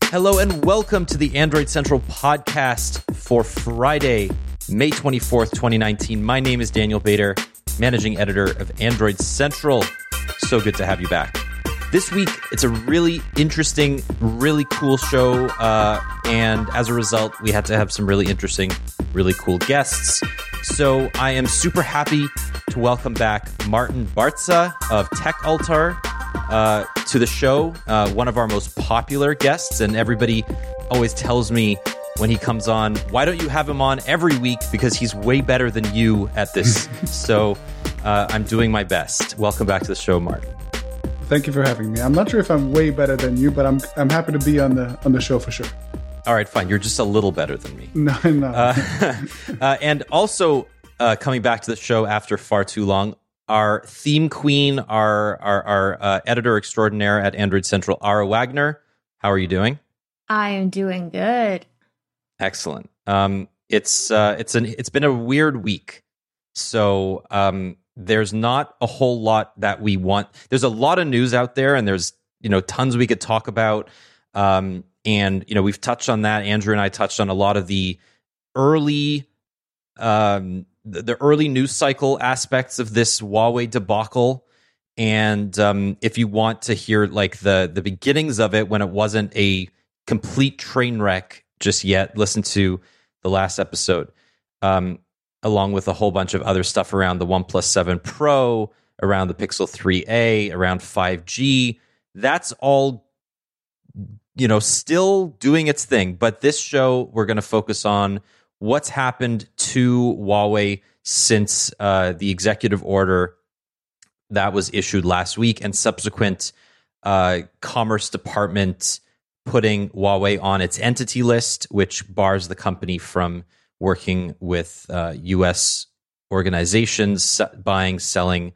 Hello and welcome to the Android Central podcast for Friday, May 24th, 2019. My name is Daniel Bader, managing editor of Android Central. So good to have you back. This week, it's a really interesting, really cool show. And as a result, we had to have some really interesting, really cool guests. So I am super happy to welcome back Martin Barca of TechAltar to the show, one of our most popular guests. And everybody always tells me when he comes on, why don't you have him on every week? Because he's way better than you at this. So I'm doing my best. Welcome back to the show, Martin. Thank you for having me. I'm not sure if I'm way better than you, but I'm happy to be on the show for sure. All right, fine. You're just a little better than me. No. And also coming back to the show after far too long, our theme queen, our editor extraordinaire at Android Central, Ara Wagner. How are you doing? I am doing good. Excellent. It's been a weird week, so there's not a whole lot that we want. There's a lot of news out there, and there's tons we could talk about. And we've touched on that. Andrew and I touched on a lot of the early the early news cycle aspects of this Huawei debacle. And if you want to hear like the beginnings of it when it wasn't a complete train wreck just yet, listen to the last episode, along with a whole bunch of other stuff around the OnePlus 7 Pro, around the Pixel 3a, around 5G. That's all still doing its thing. But this show, we're going to focus on what's happened to Huawei since the executive order that was issued last week and subsequent Commerce Department putting Huawei on its entity list, which bars the company from working with U.S. organizations, buying, selling.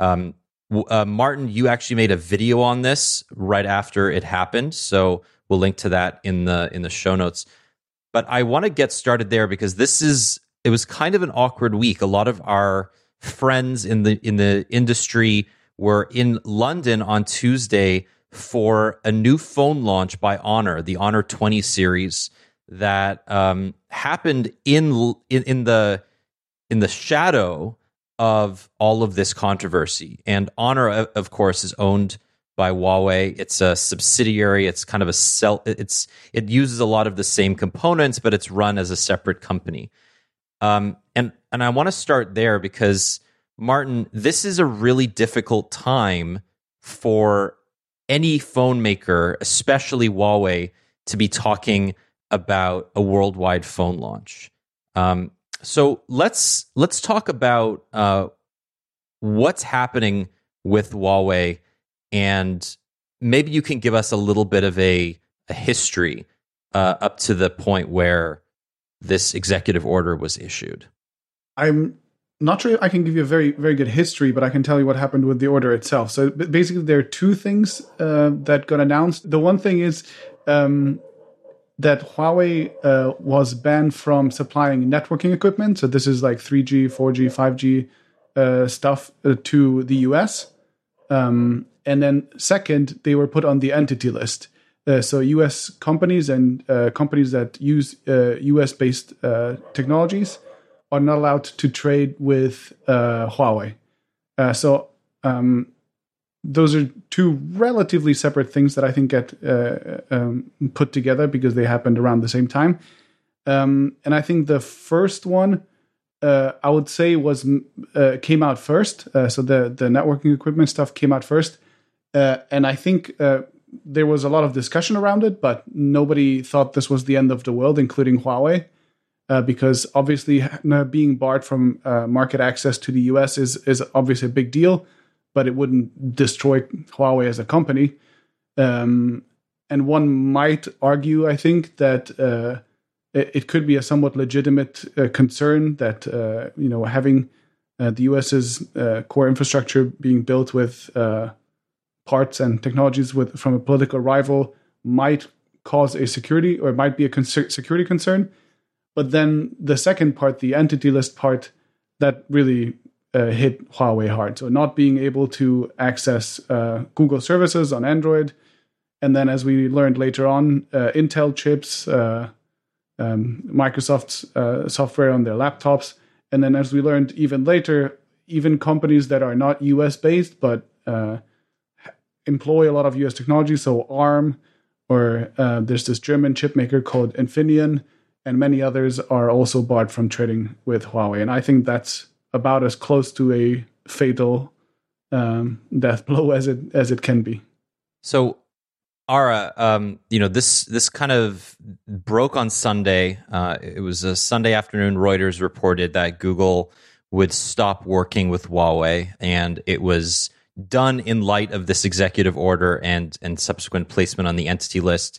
Martin, you actually made a video on this right after it happened, so we'll link to that in the show notes. But I want to get started there because it was kind of an awkward week. A lot of our friends in the industry were in London on Tuesday for a new phone launch by Honor, the Honor 20 series that happened in the shadow of all of this controversy. And Honor, of course, is owned by Huawei. It's a subsidiary. It's kind of it uses a lot of the same components, but it's run as a separate company. And I want to start there because, Martin, this is a really difficult time for any phone maker, especially Huawei, to be talking about a worldwide phone launch. So let's talk about what's happening with Huawei, and maybe you can give us a little bit of a history up to the point where this executive order was issued. I'm not sure I can give you a very, very good history, but I can tell you what happened with the order itself. So basically, there are two things that got announced. The one thing is that Huawei was banned from supplying networking equipment. So this is like 3G, 4G, 5G stuff to the US. And then second, they were put on the entity list. So US companies and companies that use US-based technologies are not allowed to trade with Huawei. So those are two relatively separate things that I think get put together because they happened around the same time. And I think the first one, I would say, came out first. So the networking equipment stuff came out first. And I think there was a lot of discussion around it, but nobody thought this was the end of the world, including Huawei. Because obviously being barred from market access to the US is obviously a big deal, but it wouldn't destroy Huawei as a company. And one might argue, I think, that it could be a somewhat legitimate concern that having the US's core infrastructure being built with parts and technologies from a political rival might cause a security, or it might be a security concern. But then the second part, the entity list part, that really hit Huawei hard. So not being able to access Google services on Android And then, as we learned later on, Intel chips, Microsoft's software on their laptops. And then, as we learned even later, even companies that are not US based but employ a lot of US technology, so ARM, or there's this German chip maker called Infineon, and many others are also barred from trading with Huawei. And I think that's about as close to a fatal death blow as it can be. So, Ara, this kind of broke on Sunday. It was a Sunday afternoon. Reuters reported that Google would stop working with Huawei, and it was done in light of this executive order and subsequent placement on the entity list.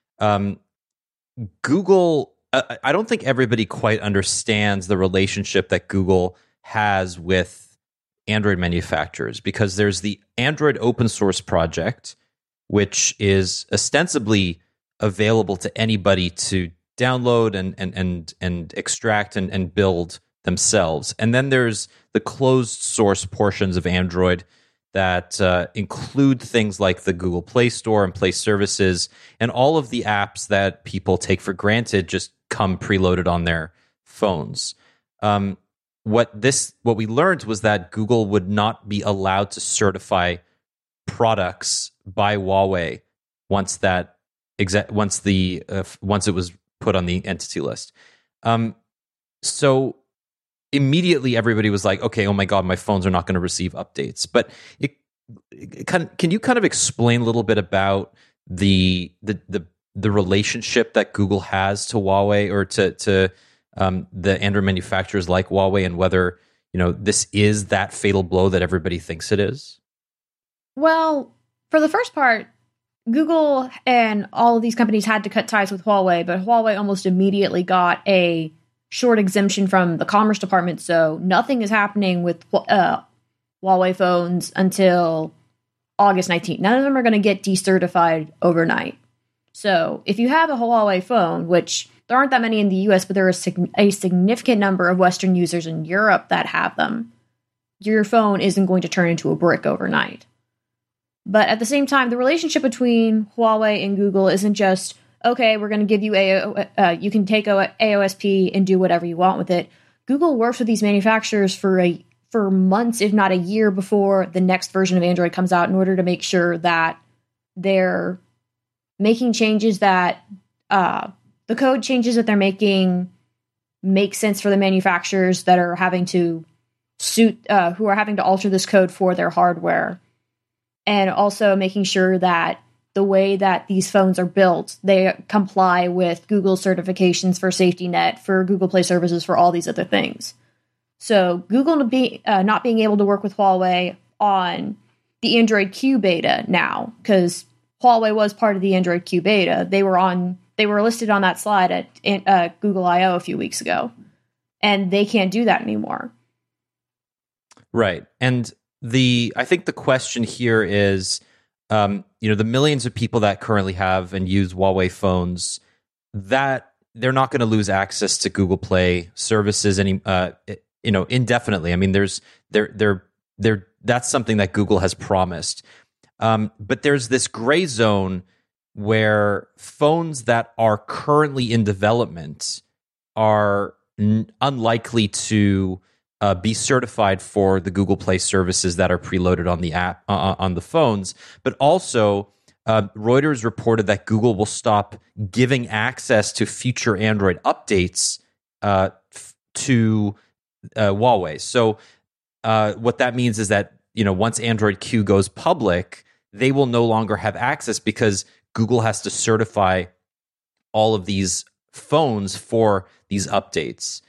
Google, I don't think everybody quite understands the relationship that Google has with Android manufacturers, because there's the Android open source project, which is ostensibly available to anybody to download and extract and build themselves. And then there's the closed source portions of Android that include things like the Google Play Store and Play Services, and all of the apps that people take for granted just come preloaded on their phones. What we learned was that Google would not be allowed to certify products by Huawei once it was put on the entity list. So immediately everybody was like, okay, oh my God, my phones are not going to receive updates. But can you kind of explain a little bit about the relationship that Google has to Huawei, or to the Android manufacturers like Huawei, and whether this is that fatal blow that everybody thinks it is? Well, for the first part, Google and all of these companies had to cut ties with Huawei, but Huawei almost immediately got a short exemption from the Commerce Department, so nothing is happening with Huawei phones until August 19th. None of them are going to get decertified overnight. So if you have a Huawei phone, which there aren't that many in the US, but there are a significant number of Western users in Europe that have them, your phone isn't going to turn into a brick overnight. But at the same time, the relationship between Huawei and Google isn't just, okay, we're going to give you you can take AOSP and do whatever you want with it. Google works with these manufacturers for months, if not a year, before the next version of Android comes out, in order to make sure that they're making changes that the code changes that they're making make sense for the manufacturers that are having to who are having to alter this code for their hardware. And also making sure that the way that these phones are built, they comply with Google certifications for Safety Net, for Google Play Services, for all these other things. So Google not being able to work with Huawei on the Android Q beta now, because Huawei was part of the Android Q beta. They were listed on that slide at Google I/O a few weeks ago, and they can't do that anymore. Right. And I think the question here is, the millions of people that currently have and use Huawei phones, that they're not going to lose access to Google Play services indefinitely. I mean, that's something that Google has promised. But there's this gray zone where phones that are currently in development are unlikely to be certified for the Google Play services that are preloaded on the app on the phones. But also, Reuters reported that Google will stop giving access to future Android updates to Huawei. So what that means is that once Android Q goes public, they will no longer have access, because Google has to certify all of these phones for these updates.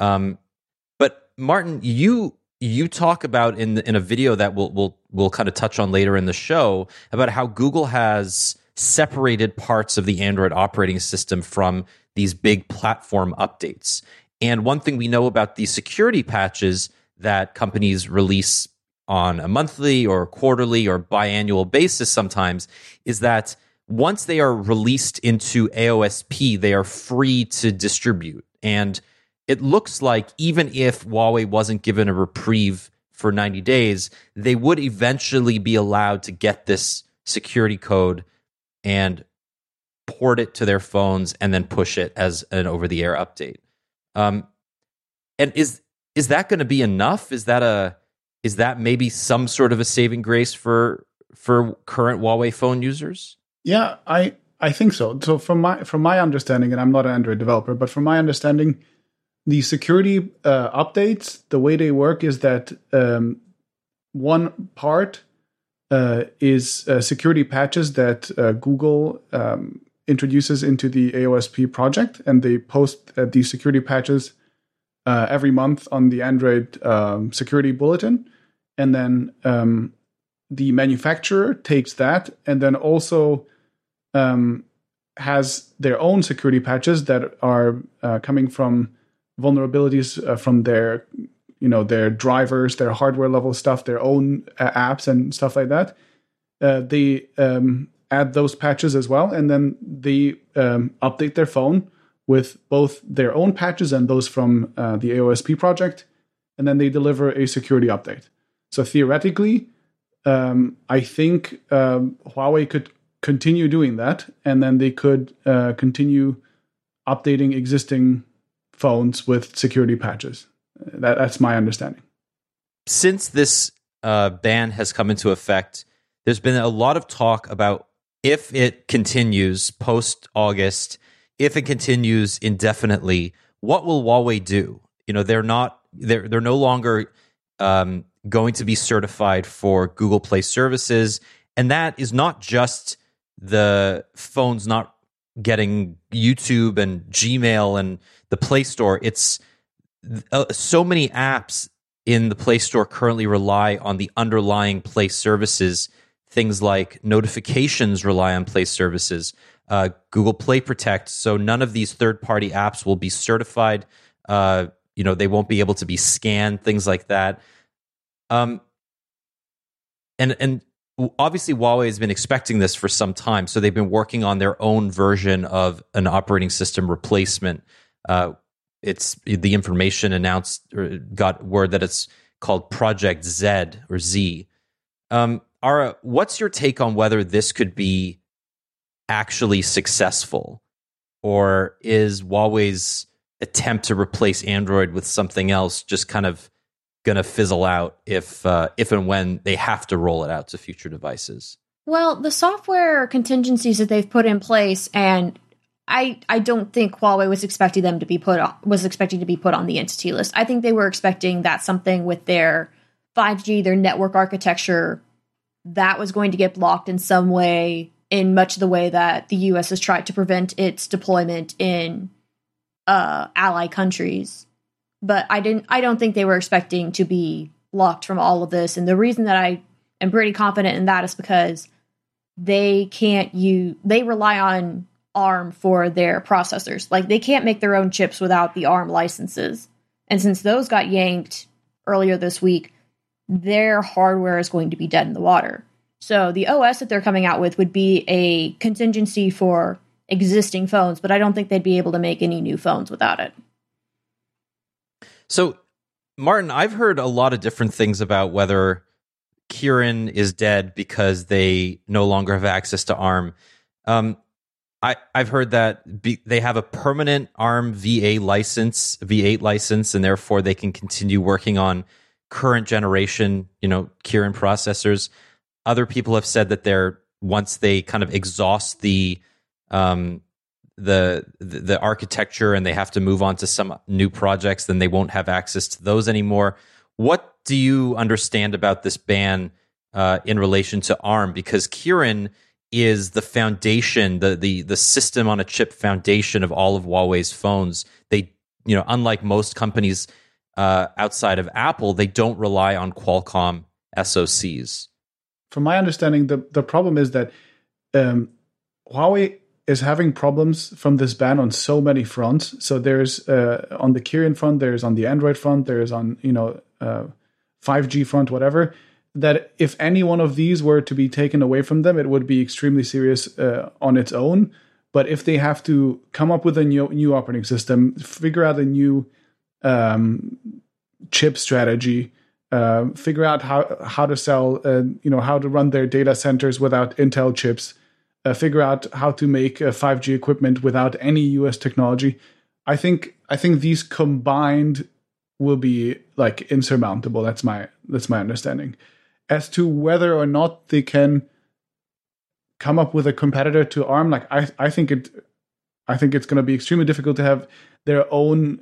But Martin, you talk about in a video that we'll kind of touch on later in the show about how Google has separated parts of the Android operating system from these big platform updates. And one thing we know about these security patches that companies release on a monthly or quarterly or biannual basis sometimes is that once they are released into AOSP, they are free to distribute. And it looks like even if Huawei wasn't given a reprieve for 90 days, they would eventually be allowed to get this security code and port it to their phones and then push it as an over-the-air update. And is that going to be enough? Is that maybe some sort of a saving grace for current Huawei phone users? Yeah, I think so. So from my understanding, and I'm not an Android developer, but from my understanding, the security updates, the way they work is that one part is security patches that Google introduces into the AOSP project, and they post these security patches every month on the Android security bulletin. And then the manufacturer takes that and then also has their own security patches that are coming from vulnerabilities from their drivers, their hardware level stuff, their own apps and stuff like that. They add those patches as well, and then they update their phone with both their own patches and those from the AOSP project, and then they deliver a security update. So theoretically, I think Huawei could continue doing that, and then they could continue updating existing phones with security patches. That's my understanding. Since this ban has come into effect, there's been a lot of talk about if it continues post-August, if it continues indefinitely, what will Huawei do? They're no longer going to be certified for Google Play services, and that is not just the phones not getting YouTube and Gmail and the Play Store. It's so many apps in the Play Store currently rely on the underlying Play services. Things like notifications rely on Play services, Google Play Protect. So none of these third-party apps will be certified. They won't be able to be scanned, things like that. And obviously Huawei has been expecting this for some time, so they've been working on their own version of an operating system replacement. It's the information announced or got word that it's called Project Z or Z. Ara, what's your take on whether this could be actually successful, or is Huawei's attempt to replace Android with something else just kind of going to fizzle out if and when they have to roll it out to future devices? Well, the software contingencies that they've put in place, and I don't think Huawei was expecting them to be put on the entity list. I think they were expecting that something with their 5G, their network architecture, that was going to get blocked in some way, in much the way that the U.S. has tried to prevent its deployment in ally countries. But I don't think they were expecting to be blocked from all of this. And the reason that I am pretty confident in that is because they rely on ARM for their processors. Like, they can't make their own chips without the ARM licenses. And since those got yanked earlier this week, their hardware is going to be dead in the water. So the OS that they're coming out with would be a contingency for existing phones, but I don't think they'd be able to make any new phones without it. So, Martin, I've heard a lot of different things about whether Kirin is dead because they no longer have access to ARM. I've heard that they have a permanent ARM V8 license, and therefore they can continue working on current generation, Kirin processors. Other people have said that once they kind of exhaust the architecture and they have to move on to some new projects, then they won't have access to those anymore. What do you understand about this ban in relation to ARM? Because Kirin is the foundation, the system on a chip foundation of all of Huawei's phones. They, unlike most companies outside of Apple, they don't rely on Qualcomm SoCs. From my understanding, the problem is that Huawei is having problems from this ban on so many fronts. So there's on the Kirin front, there's on the Android front, there's on 5G front, whatever. That if any one of these were to be taken away from them, it would be extremely serious on its own. But if they have to come up with a new operating system, figure out a new chip strategy, figure out how to sell, how to run their data centers without Intel chips, figure out how to make 5G equipment without any US technology. I think these combined will be like insurmountable. That's my understanding. As to whether or not they can come up with a competitor to ARM, like I think it's going to be extremely difficult to have their own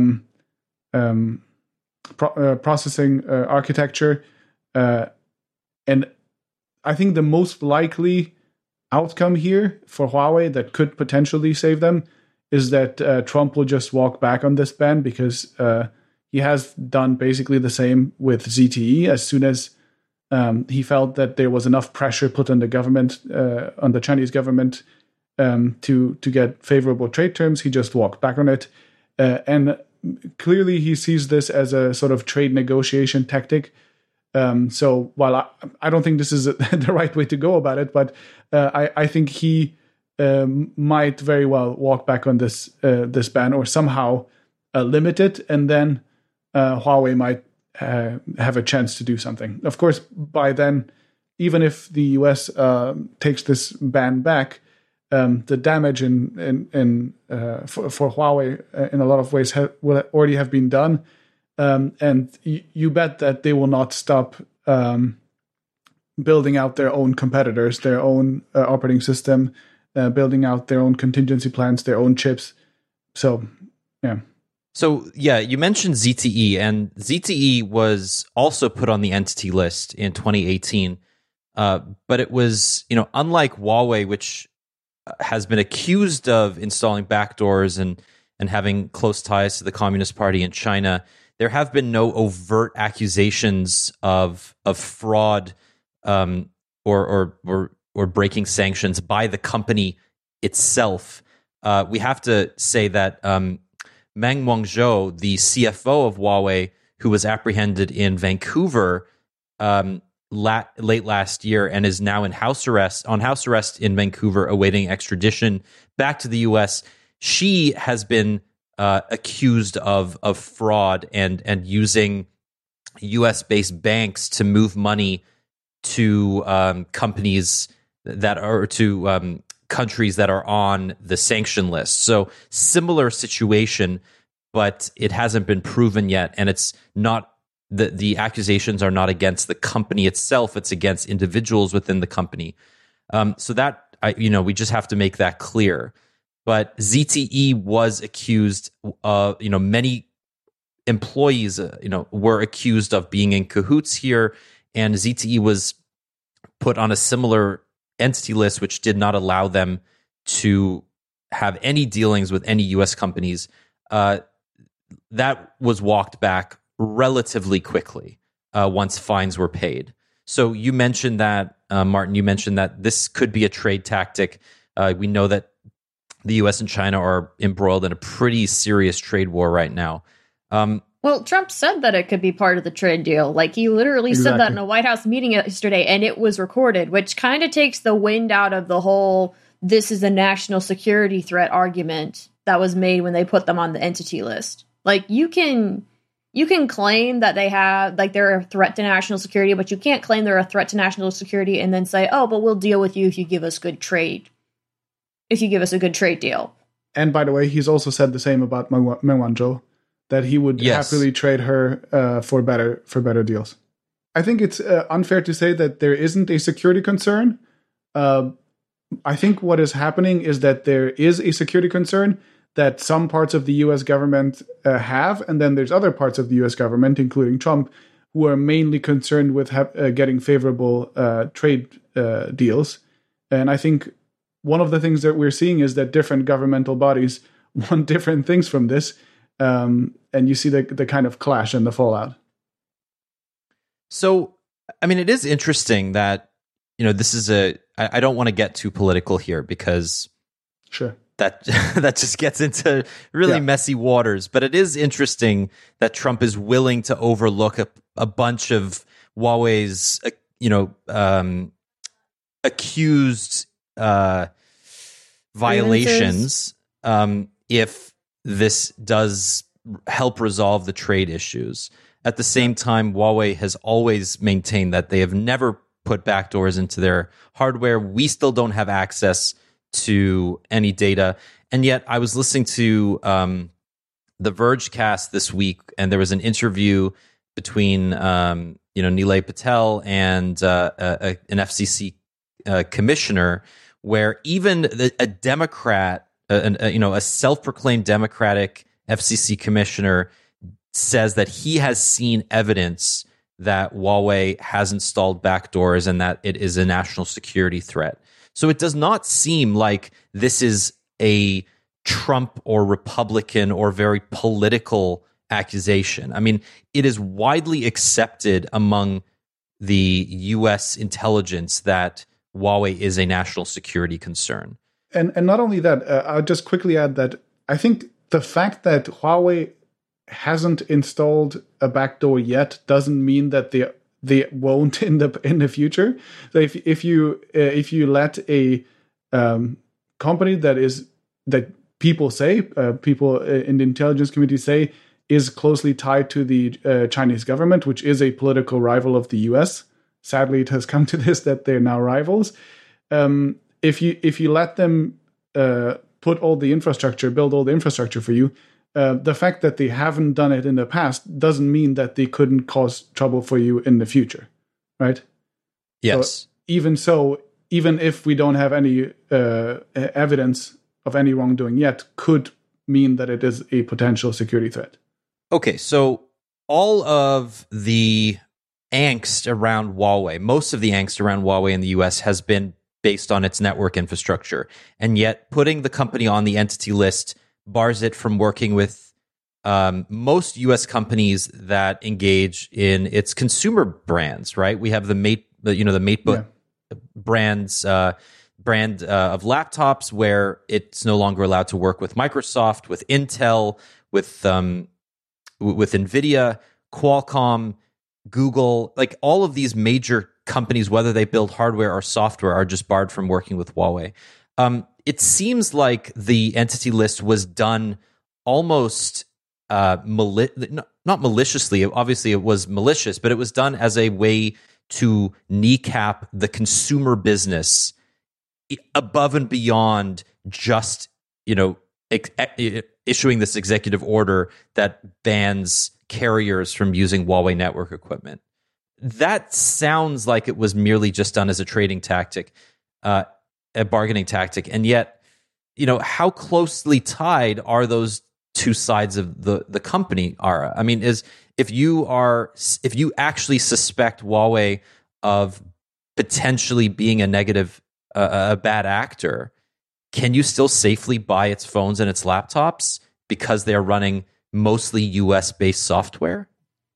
processing architecture, and I think the most likely outcome here for Huawei that could potentially save them is that Trump will just walk back on this ban, because he has done basically the same with ZTE. As soon as he felt that there was enough pressure put on the government, on the Chinese government, to get favorable trade terms, he just walked back on it. And clearly he sees this as a sort of trade negotiation tactic. So while I don't think this is the right way to go about it, but I think he might very well walk back on this ban, or somehow limit it, and then Huawei might have a chance to do something. Of course, by then, even if the US takes this ban back, the damage for Huawei in a lot of ways will already have been done. And you bet that they will not stop building out their own competitors, their own operating system, building out their own contingency plans, their own chips. So, yeah. So, yeah, you mentioned ZTE, and ZTE was also put on the entity list in 2018. But it was, unlike Huawei, which has been accused of installing backdoors and having close ties to the Communist Party in China, there have been no overt accusations of fraud or breaking sanctions by the company itself. We have to say that Meng Wanzhou, the CFO of Huawei, who was apprehended in Vancouver late last year and is now on house arrest in Vancouver, awaiting extradition back to the U.S., she has been accused of fraud and using U.S.-based banks to move money to companies that are to countries that are on the sanction list. So similar situation, but it hasn't been proven yet, and it's not the accusations are not against the company itself; it's against individuals within the company. So that we just have to make that clear. But ZTE was accused of, many employees, were accused of being in cahoots here, and ZTE was put on a similar entity list, which did not allow them to have any dealings with any U.S. companies. That was walked back relatively quickly once fines were paid. So you mentioned that, Martin, you mentioned that this could be a trade tactic. We know that the U.S. and China are embroiled in a pretty serious trade war right now. Well, Trump said that it could be part of the trade deal. Like, he literally said that in a White House meeting yesterday, and it was recorded, which kind of takes the wind out of the whole "this is a national security threat" argument that was made when they put them on the entity list. Like, you can claim that they're a threat to national security, but you can't claim they're a threat to national security and then say, "Oh, but we'll deal with you if you give us good trade. If you give us a good trade deal." And by the way, he's also said the same about Meng Wanzhou, that he would happily trade her for better deals. I think it's unfair to say that there isn't a security concern. I think what is happening is that there is a security concern that some parts of the U.S. government have, and then there's other parts of the U.S. government, including Trump, who are mainly concerned with getting favorable trade deals. And I think one of the things that we're seeing is that different governmental bodies want different things from this, and you see the kind of clash and the fallout. So, I mean, it is interesting that, this is I don't want to get too political here, because sure, that just gets into really messy waters. But it is interesting that Trump is willing to overlook a bunch of Huawei's, accused violations, if this does help resolve the trade issues. At the same time, Huawei has always maintained that they have never put backdoors into their hardware. We still don't have access to any data. And yet I was listening to the Vergecast this week, and there was an interview between Nilay Patel and an FCC commissioner, where even a Democrat, a self-proclaimed Democratic FCC commissioner, says that he has seen evidence that Huawei has installed backdoors and that it is a national security threat. So it does not seem like this is a Trump or Republican or very political accusation. I mean, it is widely accepted among the U.S. intelligence that Huawei is a national security concern. And not only that, I'll just quickly add that I think the fact that Huawei hasn't installed a backdoor yet doesn't mean that they won't in the future. So if you let a company that people in the intelligence community say is closely tied to the Chinese government, which is a political rival of the U.S. Sadly, it has come to this that they're now rivals. If you let them build all the infrastructure for you, the fact that they haven't done it in the past doesn't mean that they couldn't cause trouble for you in the future, right? Yes. So even if we don't have any evidence of any wrongdoing yet, could mean that it is a potential security threat. Okay, so all of the angst around Huawei, most of the angst around Huawei in the U.S. has been based on its network infrastructure, and yet putting the company on the entity list bars it from working with most U.S. companies that engage in its consumer brands. Right? We have the MateBook brands brand of laptops, where it's no longer allowed to work with Microsoft, with Intel, with NVIDIA, Qualcomm, Google. Like all of these major companies, whether they build hardware or software, are just barred from working with Huawei. It seems like the entity list was done almost not maliciously. Obviously, it was malicious, but it was done as a way to kneecap the consumer business above and beyond just issuing this executive order that bans carriers from using Huawei network equipment. That sounds like it was merely just done as a trading tactic. A bargaining tactic, and yet, how closely tied are those two sides of the company? Ara, I mean, if you actually suspect Huawei of potentially being a bad actor, can you still safely buy its phones and its laptops because they are running mostly US based software?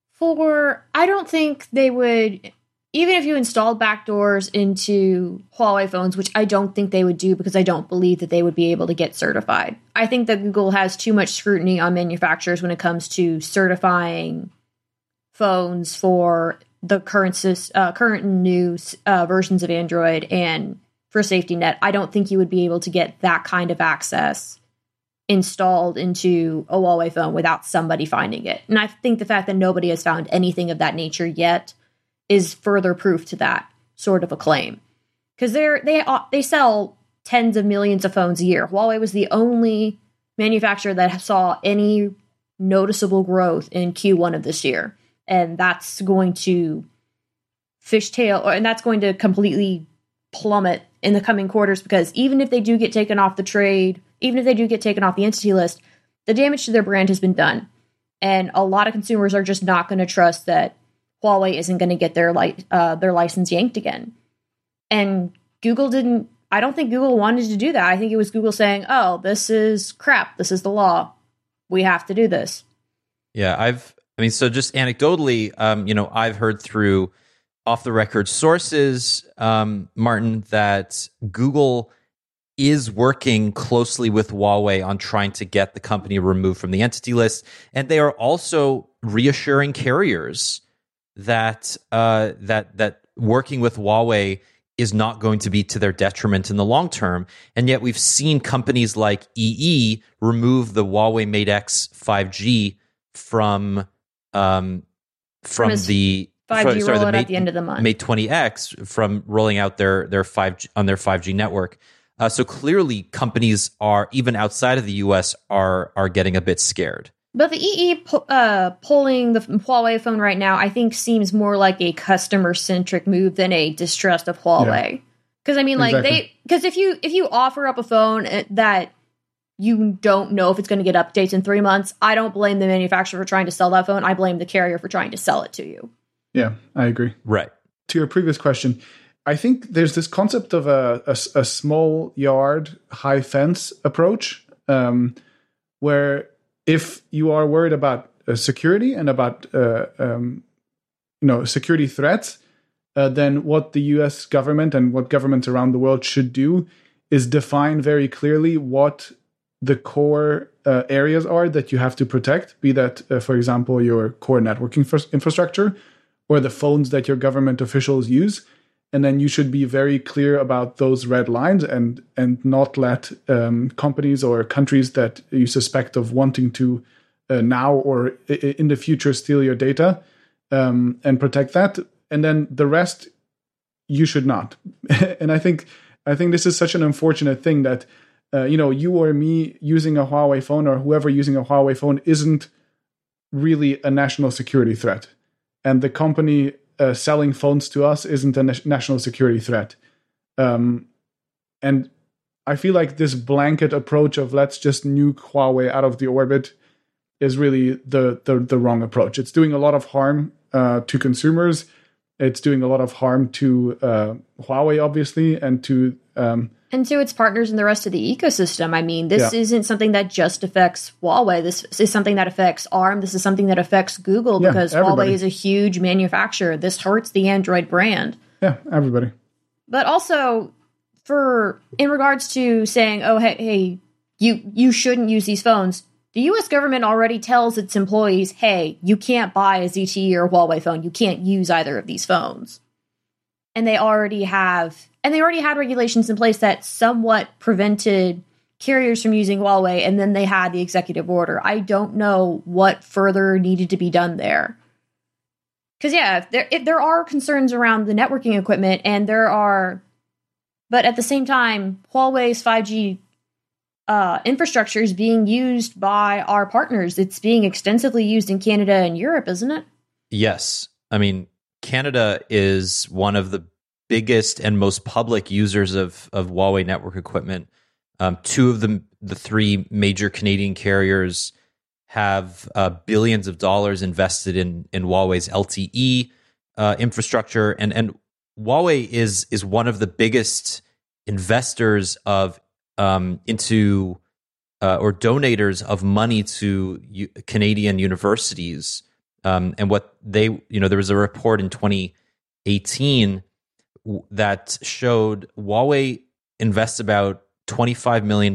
I don't think they would. Even if you installed backdoors into Huawei phones, which I don't think they would do because I don't believe that they would be able to get certified. I think that Google has too much scrutiny on manufacturers when it comes to certifying phones for the current and new versions of Android and for Safety Net. I don't think you would be able to get that kind of access installed into a Huawei phone without somebody finding it. And I think the fact that nobody has found anything of that nature yet is further proof to that sort of a claim. Because they sell tens of millions of phones a year. Huawei was the only manufacturer that saw any noticeable growth in Q1 of this year. And that's going to and that's going to completely plummet in the coming quarters, because even if they do get taken off the trade, even if they do get taken off the entity list, the damage to their brand has been done. And a lot of consumers are just not going to trust that Huawei isn't going to get their license yanked again. And I don't think Google wanted to do that. I think it was Google saying, oh, this is crap. This is the law. We have to do this. Yeah, so just anecdotally, I've heard through off the record sources, Martin, that Google is working closely with Huawei on trying to get the company removed from the entity list. And they are also reassuring carriers that working with Huawei is not going to be to their detriment in the long term. And yet we've seen companies like EE remove the Huawei Mate X 5G from the 5G sorry, rollout at the end of the month. Mate 20X from rolling out their 5G on their 5G network. So clearly, companies are even outside of the U.S. are getting a bit scared. But the EE pulling the Huawei phone right now, I think, seems more like a customer-centric move than a distrust of Huawei. Because I mean, like because if you offer up a phone that you don't know if it's going to get updates in 3 months, I don't blame the manufacturer for trying to sell that phone. I blame the carrier for trying to sell it to you. Yeah, I agree. Right. To your previous question, I think there's this concept of a small yard, high fence approach, where if you are worried about security and about security threats, then what the U.S. government and what governments around the world should do is define very clearly what the core areas are that you have to protect, be that, for example, your core networking infrastructure or the phones that your government officials use. And then you should be very clear about those red lines and not let companies or countries that you suspect of wanting to now or in the future steal your data and protect that. And then the rest, you should not. And I think this is such an unfortunate thing that you or me using a Huawei phone or whoever using a Huawei phone isn't really a national security threat. And the company selling phones to us isn't a national security threat. And I feel like this blanket approach of let's just nuke Huawei out of the orbit is really the wrong approach. It's doing a lot of harm to consumers. It's doing a lot of harm to Huawei, obviously, and to its partners in the rest of the ecosystem. I mean, this isn't something that just affects Huawei. This is something that affects ARM. This is something that affects Google because Huawei is a huge manufacturer. This hurts the Android brand. Yeah, everybody. But also, in regards to saying, oh, hey, you shouldn't use these phones, the U.S. government already tells its employees, hey, you can't buy a ZTE or a Huawei phone. You can't use either of these phones. And they already had regulations in place that somewhat prevented carriers from using Huawei, and then they had the executive order. I don't know what further needed to be done there. Because, there are concerns around the networking equipment, but at the same time, Huawei's 5G infrastructure is being used by our partners. It's being extensively used in Canada and Europe, isn't it? Yes. I mean, Canada is one of the biggest and most public users of Huawei network equipment. Two of the three major Canadian carriers have billions of dollars invested in Huawei's LTE infrastructure, and Huawei is one of the biggest investors of into or donators of money to Canadian universities. And what there was a report in 2018 that showed Huawei invests about $25 million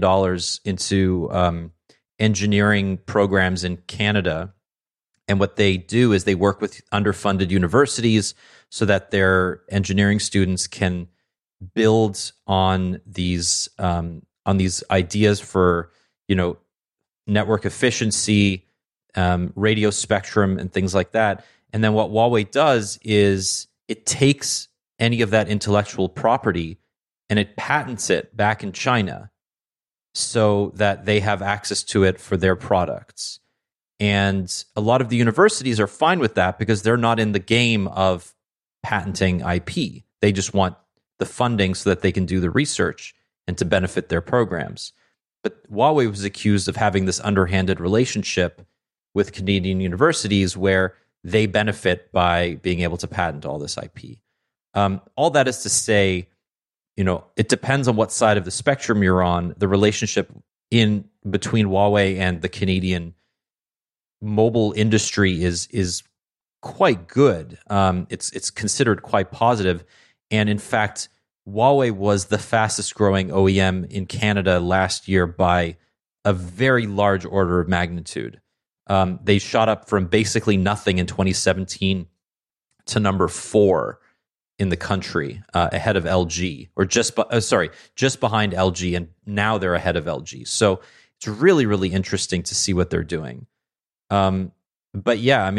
into engineering programs in Canada. And what they do is they work with underfunded universities so that their engineering students can build on these ideas for, network efficiency, radio spectrum, and things like that. And then what Huawei does is it takes any of that intellectual property and it patents it back in China so that they have access to it for their products. And a lot of the universities are fine with that because they're not in the game of patenting IP. They just want the funding so that they can do the research and to benefit their programs. But Huawei was accused of having this underhanded relationship with Canadian universities where they benefit by being able to patent all this IP. All that is to say, it depends on what side of the spectrum you're on. The relationship in between Huawei and the Canadian mobile industry is quite good. It's considered quite positive. And in fact, Huawei was the fastest growing OEM in Canada last year by a very large order of magnitude. They shot up from basically nothing in 2017 to number 4 in the country, ahead of LG, or just behind LG, and now they're ahead of LG. So it's really, really interesting to see what they're doing. But yeah, I mean,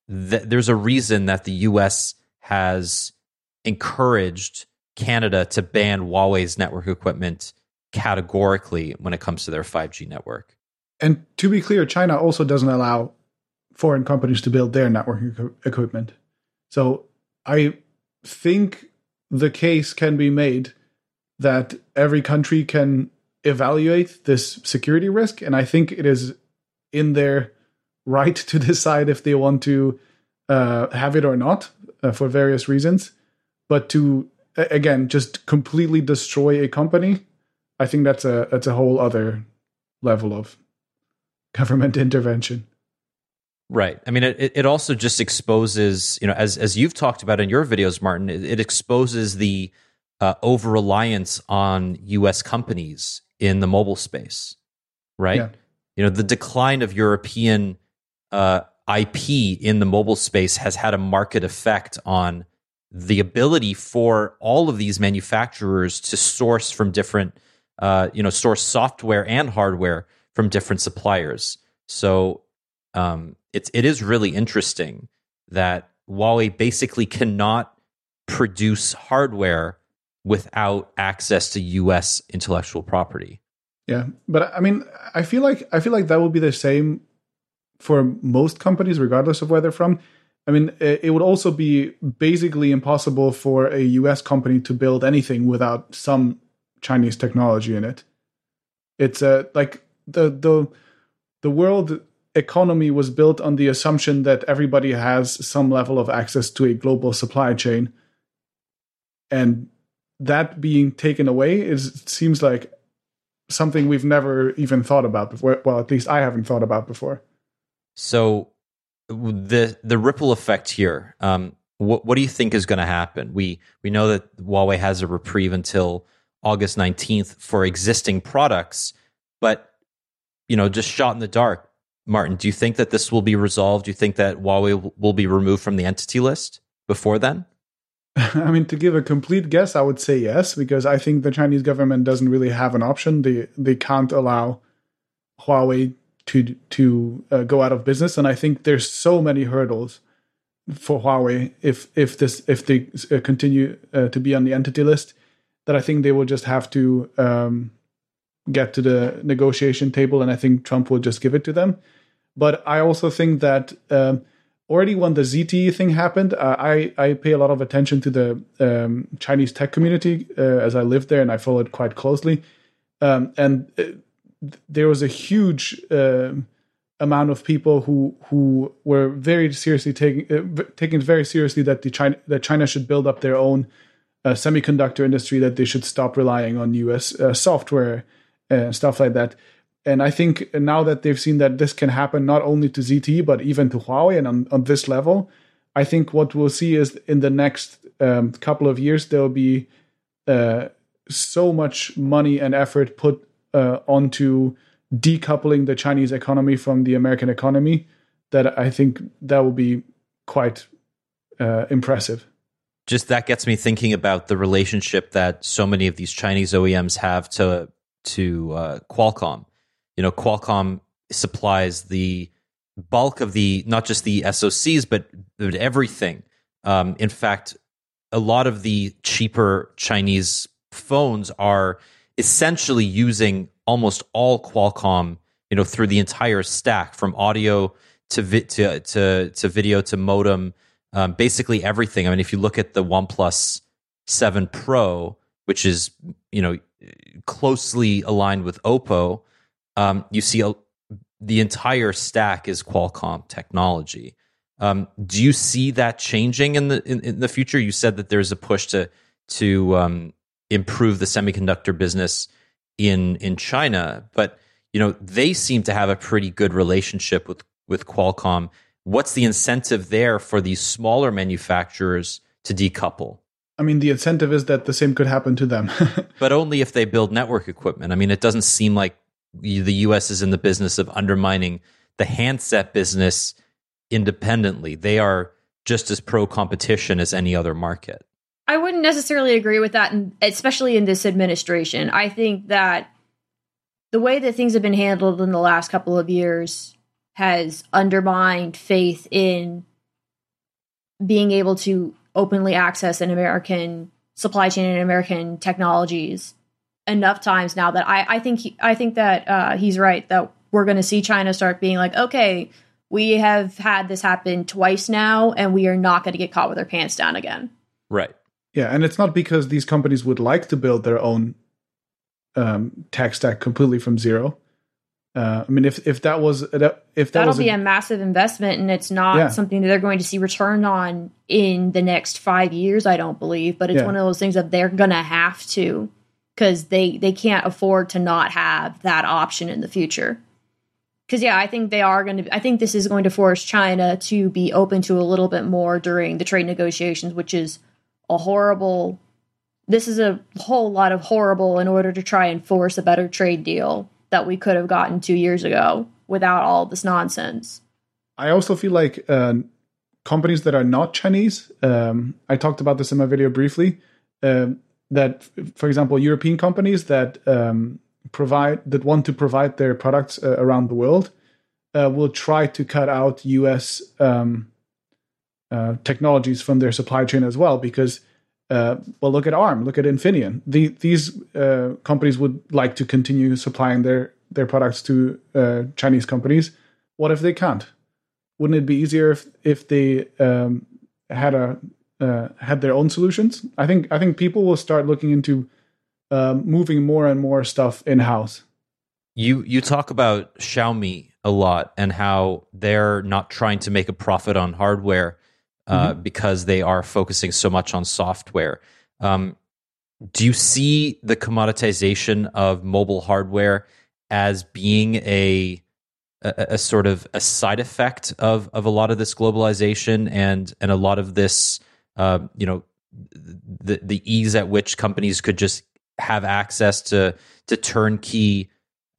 there's a reason that the U.S. has encouraged Canada to ban Huawei's network equipment categorically when it comes to their 5G network. And to be clear, China also doesn't allow foreign companies to build their network equipment. So I think the case can be made that every country can evaluate this security risk. And I think it is in their right to decide if they want to have it or not for various reasons. But to, again, just completely destroy a company, I think that's a whole other level of government intervention. Right. I mean, it also just exposes, as you've talked about in your videos, Martin, it exposes the over-reliance on U.S. companies in the mobile space, right? Yeah. The decline of European IP in the mobile space has had a market effect on the ability for all of these manufacturers to source from different, source software and hardware from different suppliers. So it is really interesting that Huawei basically cannot produce hardware without access to U.S. intellectual property. Yeah, but I mean, I feel like that would be the same for most companies, regardless of where they're from. I mean, it would also be basically impossible for a U.S. company to build anything without some Chinese technology in it. It's like the world economy was built on the assumption that everybody has some level of access to a global supply chain, and that being taken away it seems like something we've never even thought about before. Well, at least I haven't thought about before. So the ripple effect here, what do you think is going to happen? We know that Huawei has a reprieve until August 19th for existing products, but just shot in the dark. Martin, do you think that this will be resolved? Do you think that Huawei will be removed from the entity list before then? I mean, to give a complete guess, I would say yes, because I think the Chinese government doesn't really have an option. They can't allow Huawei to go out of business, and I think there's so many hurdles for Huawei if they continue to be on the entity list that I think they will just have to get to the negotiation table, and I think Trump will just give it to them. But I also think that already when the ZTE thing happened, I pay a lot of attention to the Chinese tech community as I lived there and I followed quite closely. And there was a huge amount of people who were very seriously taking it very seriously that China should build up their own semiconductor industry, that they should stop relying on US software and stuff like that. And I think now that they've seen that this can happen not only to ZTE, but even to Huawei and on this level, I think what we'll see is in the next couple of years, there'll be so much money and effort put onto decoupling the Chinese economy from the American economy that I think that will be quite impressive. Just that gets me thinking about the relationship that so many of these Chinese OEMs have to Qualcomm. Qualcomm supplies the bulk of not just the SoCs, but everything. In fact, a lot of the cheaper Chinese phones are essentially using almost all Qualcomm, through the entire stack, from audio to video to modem, basically everything. I mean, if you look at the OnePlus 7 Pro, which is closely aligned with Oppo, you see the entire stack is Qualcomm technology. Do you see that changing in the future? You said that there's a push to improve the semiconductor business in China, but they seem to have a pretty good relationship with Qualcomm. What's the incentive there for these smaller manufacturers to decouple? I mean, the incentive is that the same could happen to them. But only if they build network equipment. I mean, it doesn't seem like the U.S. is in the business of undermining the handset business independently. They are just as pro-competition as any other market. I wouldn't necessarily agree with that, especially in this administration. I think that the way that things have been handled in the last couple of years has undermined faith in being able to openly access an American supply chain and American technologies enough times now that I think that he's right, that we're going to see China start being like, okay, we have had this happen twice now, and we are not going to get caught with our pants down again. Right. Yeah, and it's not because these companies would like to build their own tech stack completely from zero. I mean, if that'll be a massive investment, and it's not something that they're going to see return on in the next 5 years, I don't believe. But it's one of those things that they're going to have to, because they can't afford to not have that option in the future. Because, I think I think this is going to force China to be open to a little bit more during the trade negotiations, which is this is a whole lot of horrible in order to try and force a better trade deal that we could have gotten 2 years ago without all this nonsense. I also feel like companies that are not Chinese, I talked about this in my video briefly, that, for example, European companies that want to provide their products around the world will try to cut out US technologies from their supply chain as well, because look at ARM, look at Infineon. These companies would like to continue supplying their products to Chinese companies. What if they can't? Wouldn't it be easier if they had their own solutions? I think people will start looking into moving more and more stuff in-house. You talk about Xiaomi a lot and how they're not trying to make a profit on hardware because they are focusing so much on software. Do you see the commoditization of mobile hardware as being a sort of a side effect of a lot of this globalization and a lot of this, the ease at which companies could just have access to turnkey,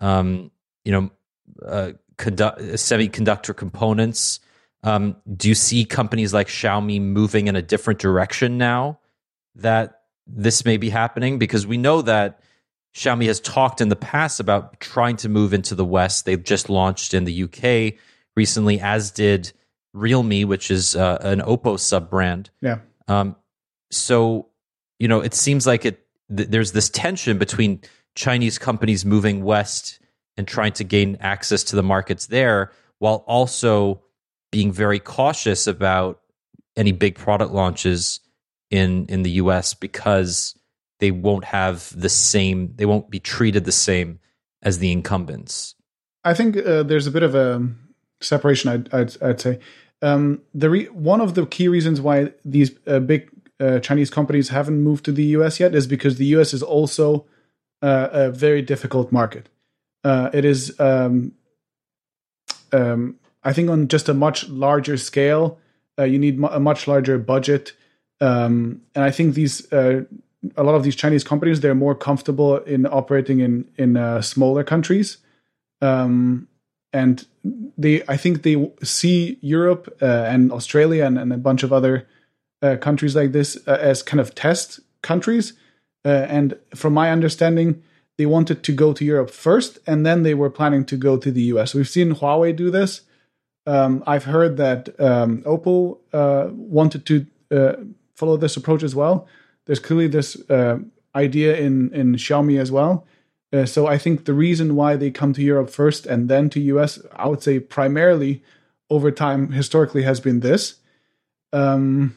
semiconductor components? Do you see companies like Xiaomi moving in a different direction now that this may be happening? Because we know that Xiaomi has talked in the past about trying to move into the West. They've just launched in the UK recently, as did Realme, which is an Oppo sub-brand. Yeah. So, it seems like there's this tension between Chinese companies moving west and trying to gain access to the markets there, while also being very cautious about any big product launches in the US, because they won't be treated the same as the incumbents. I think there's a bit of a separation, I'd say. One of the key reasons why these big Chinese companies haven't moved to the US yet is because the US is also a very difficult market. It is, I think, on just a much larger scale, you need a much larger budget. And I think a lot of these Chinese companies, they're more comfortable in operating in smaller countries. And I think they see Europe and Australia and a bunch of other countries like this as kind of test countries. And from my understanding, they wanted to go to Europe first, and then they were planning to go to the US. We've seen Huawei do this. I've heard that Oppo wanted to follow this approach as well. There's clearly this idea in Xiaomi as well. So I think the reason why they come to Europe first and then to US, I would say primarily over time historically has been this. But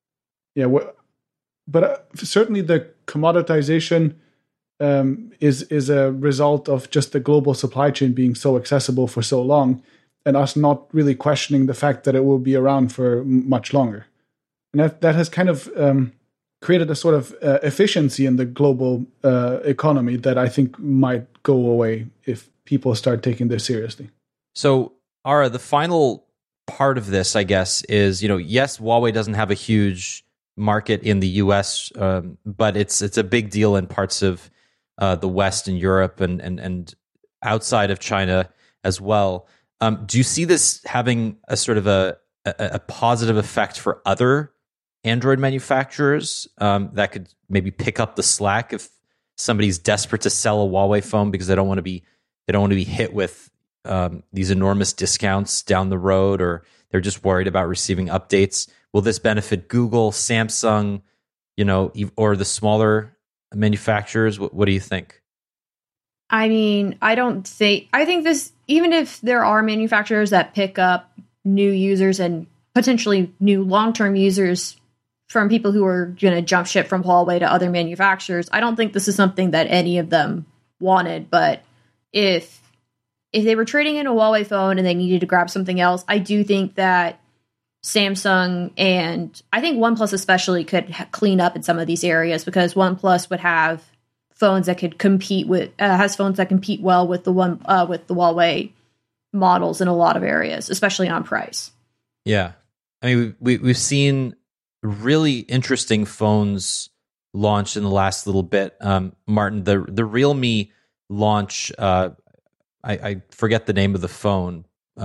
certainly the commoditization is a result of just the global supply chain being so accessible for so long, and us not really questioning the fact that it will be around for much longer. And that has kind of created a sort of efficiency in the global economy that I think might go away if people start taking this seriously. So, Ara, the final part of this, I guess, is, yes, Huawei doesn't have a huge market in the US, but it's a big deal in parts of the West and Europe and outside of China as well. Do you see this having a sort of a positive effect for other Android manufacturers that could maybe pick up the slack if somebody's desperate to sell a Huawei phone because they don't want to be hit with these enormous discounts down the road, or they're just worried about receiving updates? Will this benefit Google, Samsung, or the smaller manufacturers? What do you think? I mean, I think this, even if there are manufacturers that pick up new users and potentially new long-term users from people who are going to jump ship from Huawei to other manufacturers, I don't think this is something that any of them wanted. But if they were trading in a Huawei phone and they needed to grab something else, I do think that Samsung and I think OnePlus especially could clean up in some of these areas, because OnePlus would have phones that could compete with has phones that compete well with the Huawei models in a lot of areas, especially on price. Yeah, I mean we've seen really interesting phones launched in the last little bit. Martin, the Realme launch, I forget the name of the phone,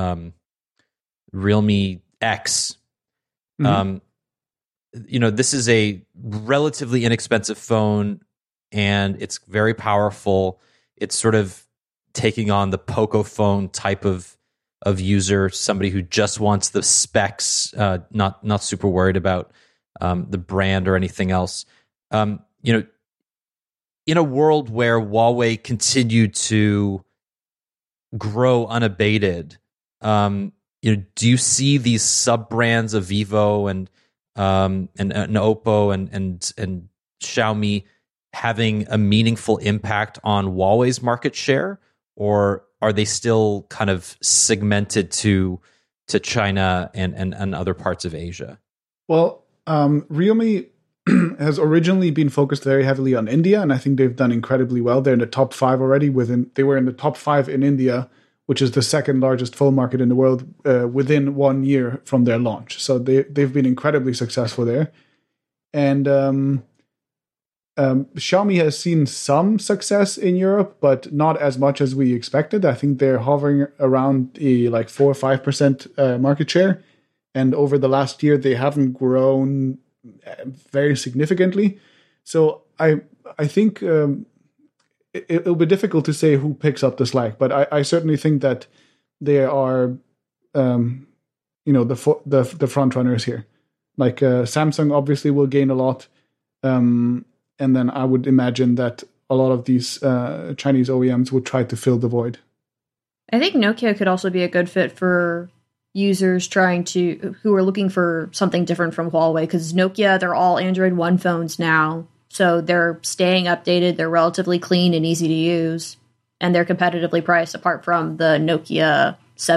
Realme X. Mm-hmm. This is a relatively inexpensive phone, and it's very powerful. It's sort of taking on the Poco phone type of user, somebody who just wants the specs, not super worried about the brand or anything else. In a world where Huawei continued to grow unabated, do you see these sub brands of Vivo and Oppo and Xiaomi having a meaningful impact on Huawei's market share, or are they still kind of segmented to China and other parts of Asia? Well, Realme has originally been focused very heavily on India, and I think they've done incredibly well. They're in the top 5 already. They were in the top 5 in India, which is the second largest phone market in the world, within 1 year from their launch. So they've been incredibly successful there. And Xiaomi has seen some success in Europe, but not as much as we expected. I think they're hovering around a 4 or 5% market share. And over the last year, they haven't grown very significantly. So I think it'll be difficult to say who picks up the slack, but I certainly think that they are, the front runners here. Samsung obviously will gain a lot, and then I would imagine that a lot of these Chinese OEMs would try to fill the void. I think Nokia could also be a good fit for users who are looking for something different from Huawei, because Nokia, they're all Android One phones now. So they're staying updated, they're relatively clean and easy to use, and they're competitively priced apart from the Nokia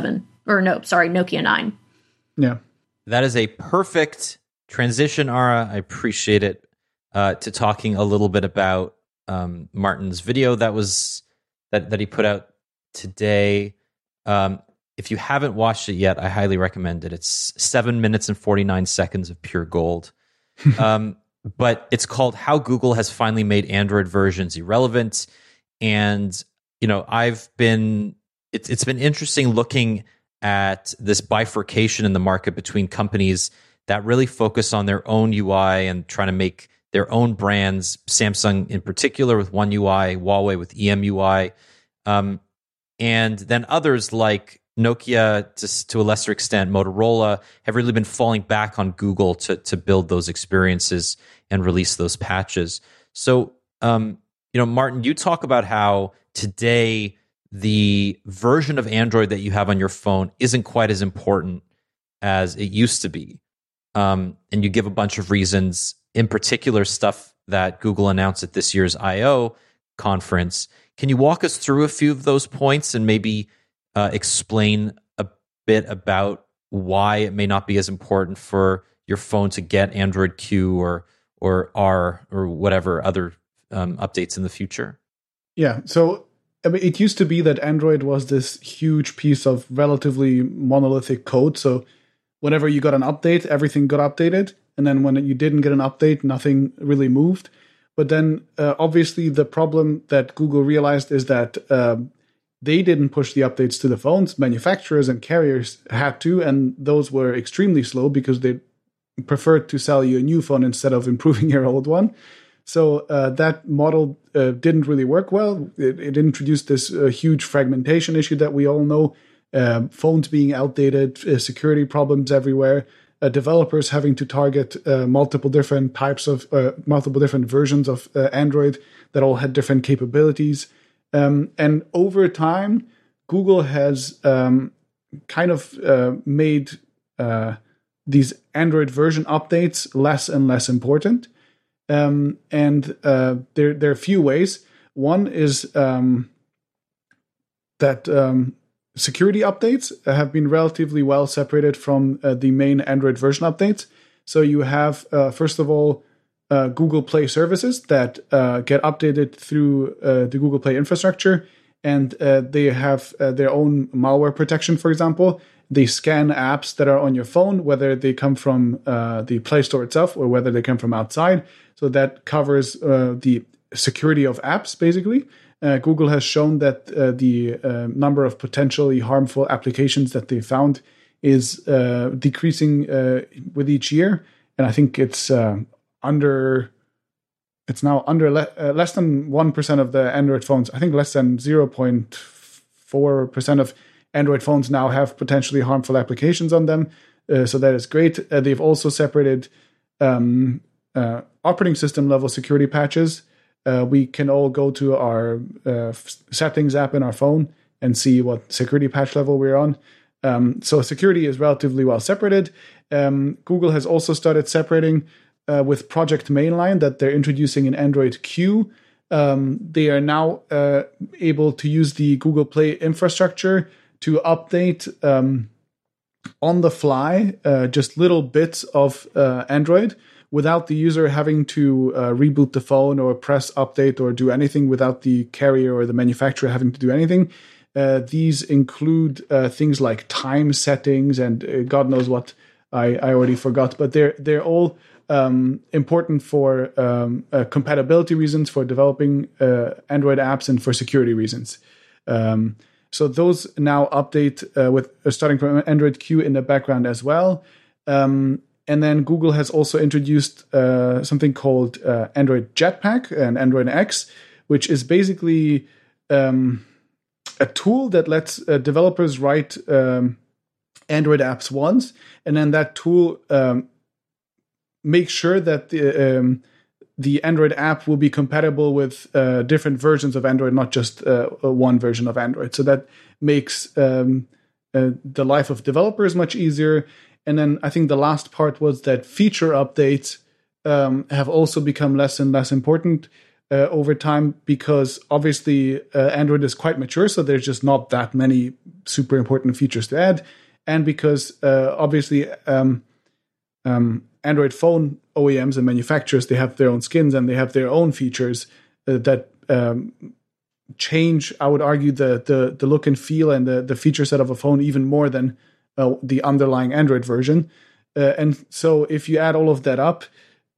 9. Yeah. That is a perfect transition, Ara. I appreciate it, to talking a little bit about Martin's video that he put out today. If you haven't watched it yet, I highly recommend it. It's 7 minutes and 49 seconds of pure gold. But it's called How Google Has Finally Made Android Versions Irrelevant. And, it's been interesting looking at this bifurcation in the market between companies that really focus on their own UI and trying to make their own brands, Samsung in particular with One UI, Huawei with EMUI, and then others like Nokia, to a lesser extent, Motorola, have really been falling back on Google to build those experiences and release those patches. So, Martin, you talk about how today the version of Android that you have on your phone isn't quite as important as it used to be. And you give a bunch of reasons, in particular stuff that Google announced at this year's I/O conference. Can you walk us through a few of those points and maybe explain a bit about why it may not be as important for your phone to get Android Q or R or whatever other updates in the future? Yeah, so it used to be that Android was this huge piece of relatively monolithic code. So whenever you got an update, everything got updated. And then when you didn't get an update, nothing really moved. But then obviously the problem that Google realized is that they didn't push the updates to the phones. Manufacturers and carriers had to, and those were extremely slow because they preferred to sell you a new phone instead of improving your old one. So that model didn't really work well. It introduced this huge fragmentation issue that we all know, phones being outdated, security problems everywhere. developers having to target multiple different types of multiple different versions of Android that all had different capabilities. And over time, Google has kind of made these Android version updates less and less important. And there are a few ways. One is that security updates have been relatively well separated from the main Android version updates. So you have, first of all, Google Play services that get updated through the Google Play infrastructure, and they have their own malware protection, for example. They scan apps that are on your phone, whether they come from the Play Store itself or whether they come from outside. So that covers the security of apps, basically. Google has shown that the number of potentially harmful applications that they found is decreasing with each year. And I think it's now under less than 1% of the Android phones. I think less than 0.4% of Android phones now have potentially harmful applications on them. So that is great. They've also separated operating system level security patches. We can all go to our settings app in our phone and see what security patch level we're on. So security is relatively well separated. Google has also started separating with Project Mainline that they're introducing in Android Q. They are now able to use the Google Play infrastructure to update on the fly just little bits of Android without the user having to reboot the phone or press update or do anything, without the carrier or the manufacturer having to do anything. These include things like time settings and God knows what I already forgot, but they're all important for compatibility reasons, for developing Android apps, and for security reasons. So those now update with starting from Android Q in the background as well. And then Google has also introduced something called Android Jetpack and Android X, which is basically a tool that lets developers write Android apps once, and then that tool makes sure that the Android app will be compatible with different versions of Android, not just one version of Android. So that makes the life of developers much easier. And then I think the last part was that feature updates have also become less and less important over time, because obviously Android is quite mature, so there's just not that many super important features to add. And because obviously Android phone OEMs and manufacturers, they have their own skins and they have their own features that change, I would argue, the look and feel and the feature set of a phone even more than the underlying Android version. And so if you add all of that up,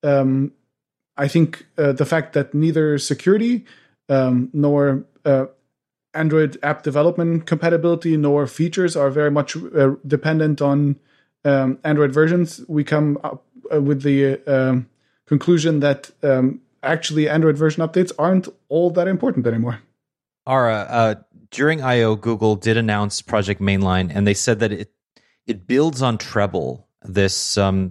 I think the fact that neither security nor Android app development compatibility nor features are very much dependent on Android versions, we come up with the conclusion that actually Android version updates aren't all that important anymore. Ara, during I/O, Google did announce Project Mainline, and they said that it builds on Treble, the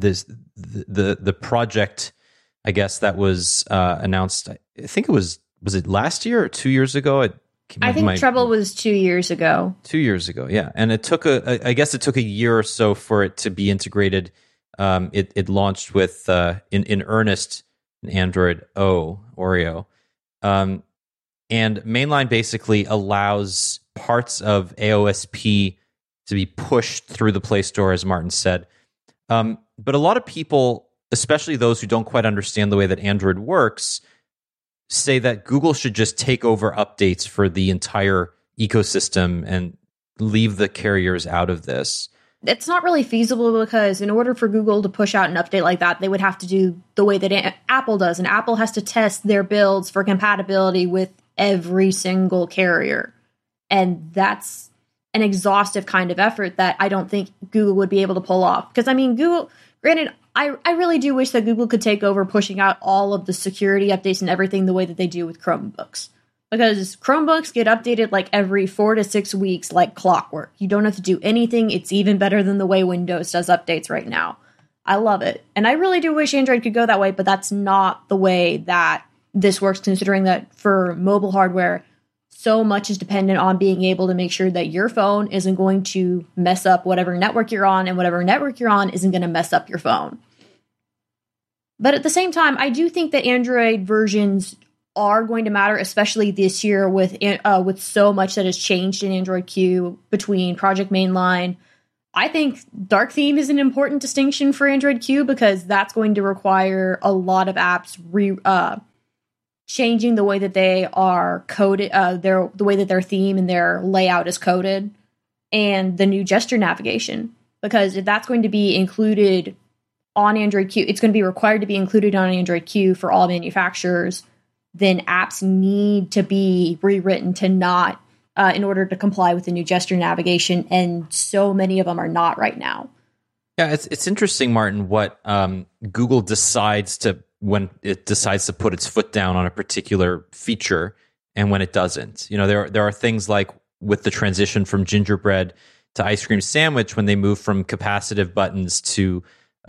project, I guess, that was announced. I think it was it last year or 2 years ago? I think Treble was 2 years ago. 2 years ago, yeah. And it took I guess it took a year or so for it to be integrated. It launched with in earnest in Android Oreo. And Mainline basically allows parts of AOSP to be pushed through the Play Store, as Martin said. But a lot of people, especially those who don't quite understand the way that Android works, say that Google should just take over updates for the entire ecosystem and leave the carriers out of this. It's not really feasible, because in order for Google to push out an update like that, they would have to do the way that Apple does. And Apple has to test their builds for compatibility with every single carrier. And that's an exhaustive kind of effort that I don't think Google would be able to pull off. Because, I mean, Google, granted, I really do wish that Google could take over pushing out all of the security updates and everything the way that they do with Chromebooks. because Chromebooks get updated like every 4 to 6 weeks, like clockwork. You don't have to do anything. It's even better than the way Windows does updates right now. I love it. And I really do wish Android could go that way, but that's not the way that this works, considering that for mobile hardware, so much is dependent on being able to make sure that your phone isn't going to mess up whatever network you're on, and whatever network you're on isn't going to mess up your phone. But at the same time, I do think that Android versions are going to matter, especially this year with so much that has changed in Android Q between Project Mainline. I think dark theme is an important distinction for Android Q because that's going to require a lot of apps changing the way that they are coded, the way that their theme and their layout is coded, and the new gesture navigation. Because if that's going to be included on Android Q, it's going to be required to be included on Android Q for all manufacturers, then apps need to be rewritten to not, in order to comply with the new gesture navigation, and so many of them are not right now. Yeah, it's interesting, Martin, what Google decides to, when it decides to put its foot down on a particular feature and when it doesn't. You know, there are things like with the transition from gingerbread to ice cream sandwich, when they move from capacitive buttons to,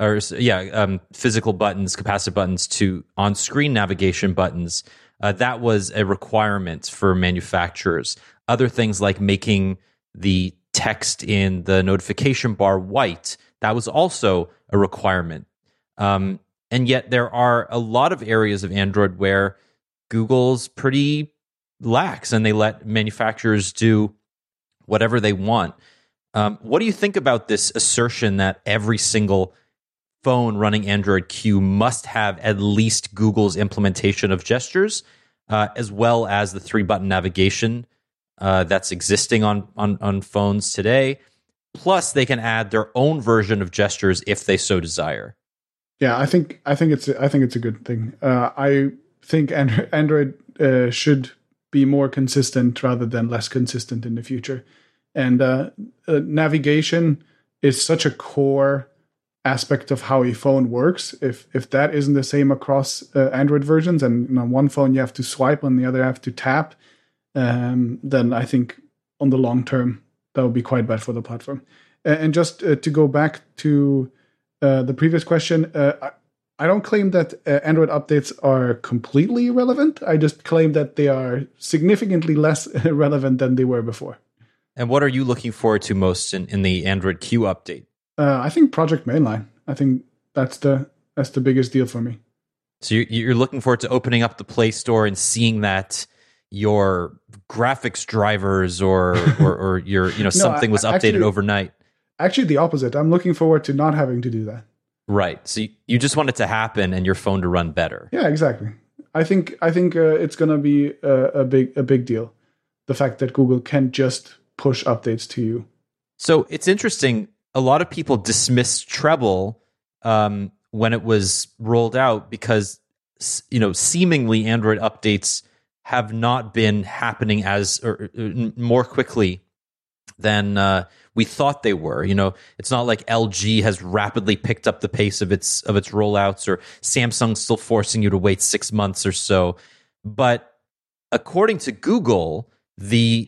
physical buttons, capacitive buttons to on-screen navigation buttons. That was a requirement for manufacturers. Other things like making the text in the notification bar white, that was also a requirement. And yet there are a lot of areas of Android where Google's pretty lax and they let manufacturers do whatever they want. What do you think about this assertion that every single phone running Android Q must have at least Google's implementation of gestures, as well as the 3-button navigation that's existing on phones today? Plus, they can add their own version of gestures if they so desire. Yeah, I think it's a good thing. I think Android should be more consistent rather than less consistent in the future. And navigation is such a core aspect of how a phone works. If that isn't the same across Android versions, and on one phone you have to swipe, on the other you have to tap, then I think on the long term that would be quite bad for the platform. And just to go back to the previous question, I don't claim that Android updates are completely irrelevant. I just claim that they are significantly less relevant than they were before. And what are you looking forward to most in the Android Q update? I think Project Mainline. I think that's the biggest deal for me. So you're looking forward to opening up the Play Store and seeing that your graphics drivers or your something was updated overnight. Actually, the opposite. I'm looking forward to not having to do that. Right. So you just want it to happen and your phone to run better. Yeah, exactly. I think it's going to be a big deal. The fact that Google can just push updates to you. So it's interesting. A lot of people dismissed Treble when it was rolled out because seemingly Android updates have not been happening or more quickly than we thought they were. It's not like LG has rapidly picked up the pace of its rollouts, or Samsung's still forcing you to wait 6 months or so. But according to Google, the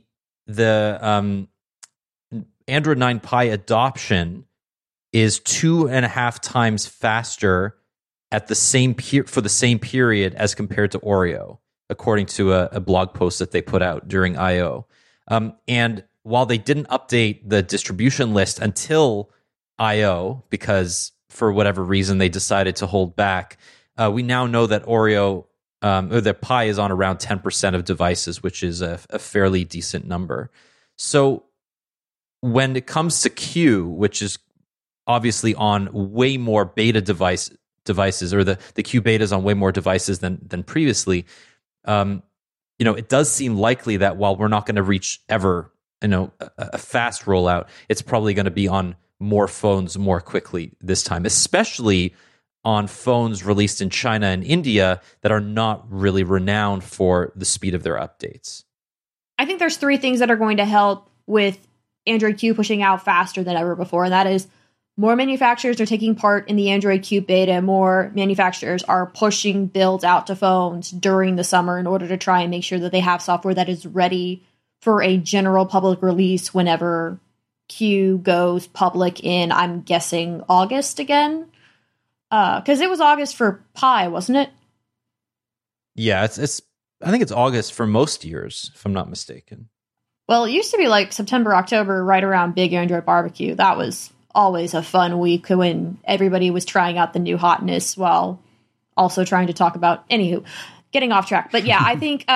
Android 9 Pie adoption is 2.5 times faster at the same for the same period as compared to Oreo, according to a blog post that they put out during I/O. And while they didn't update the distribution list until I/O, because for whatever reason they decided to hold back, we now know that Oreo, or that Pie is on around 10% of devices, which is a fairly decent number. So when it comes to Q, which is obviously on way more beta devices, or the Q beta is on way more devices than previously, it does seem likely that while we're not going to reach ever a fast rollout, it's probably going to be on more phones more quickly this time, especially on phones released in China and India that are not really renowned for the speed of their updates. I think there's 3 things that are going to help with Android Q pushing out faster than ever before, and that is, more manufacturers are taking part in the Android Q beta. More manufacturers are pushing builds out to phones during the summer in order to try and make sure that they have software that is ready for a general public release whenever Q goes public in, I'm guessing, August again. Because it was August for Pi, wasn't it? Yeah, it's. I think it's August for most years, if I'm not mistaken. Well, it used to be like September, October, right around Big Android Barbecue. That was always a fun week when everybody was trying out the new hotness while also trying to talk about, anywho, getting off track. But yeah, I think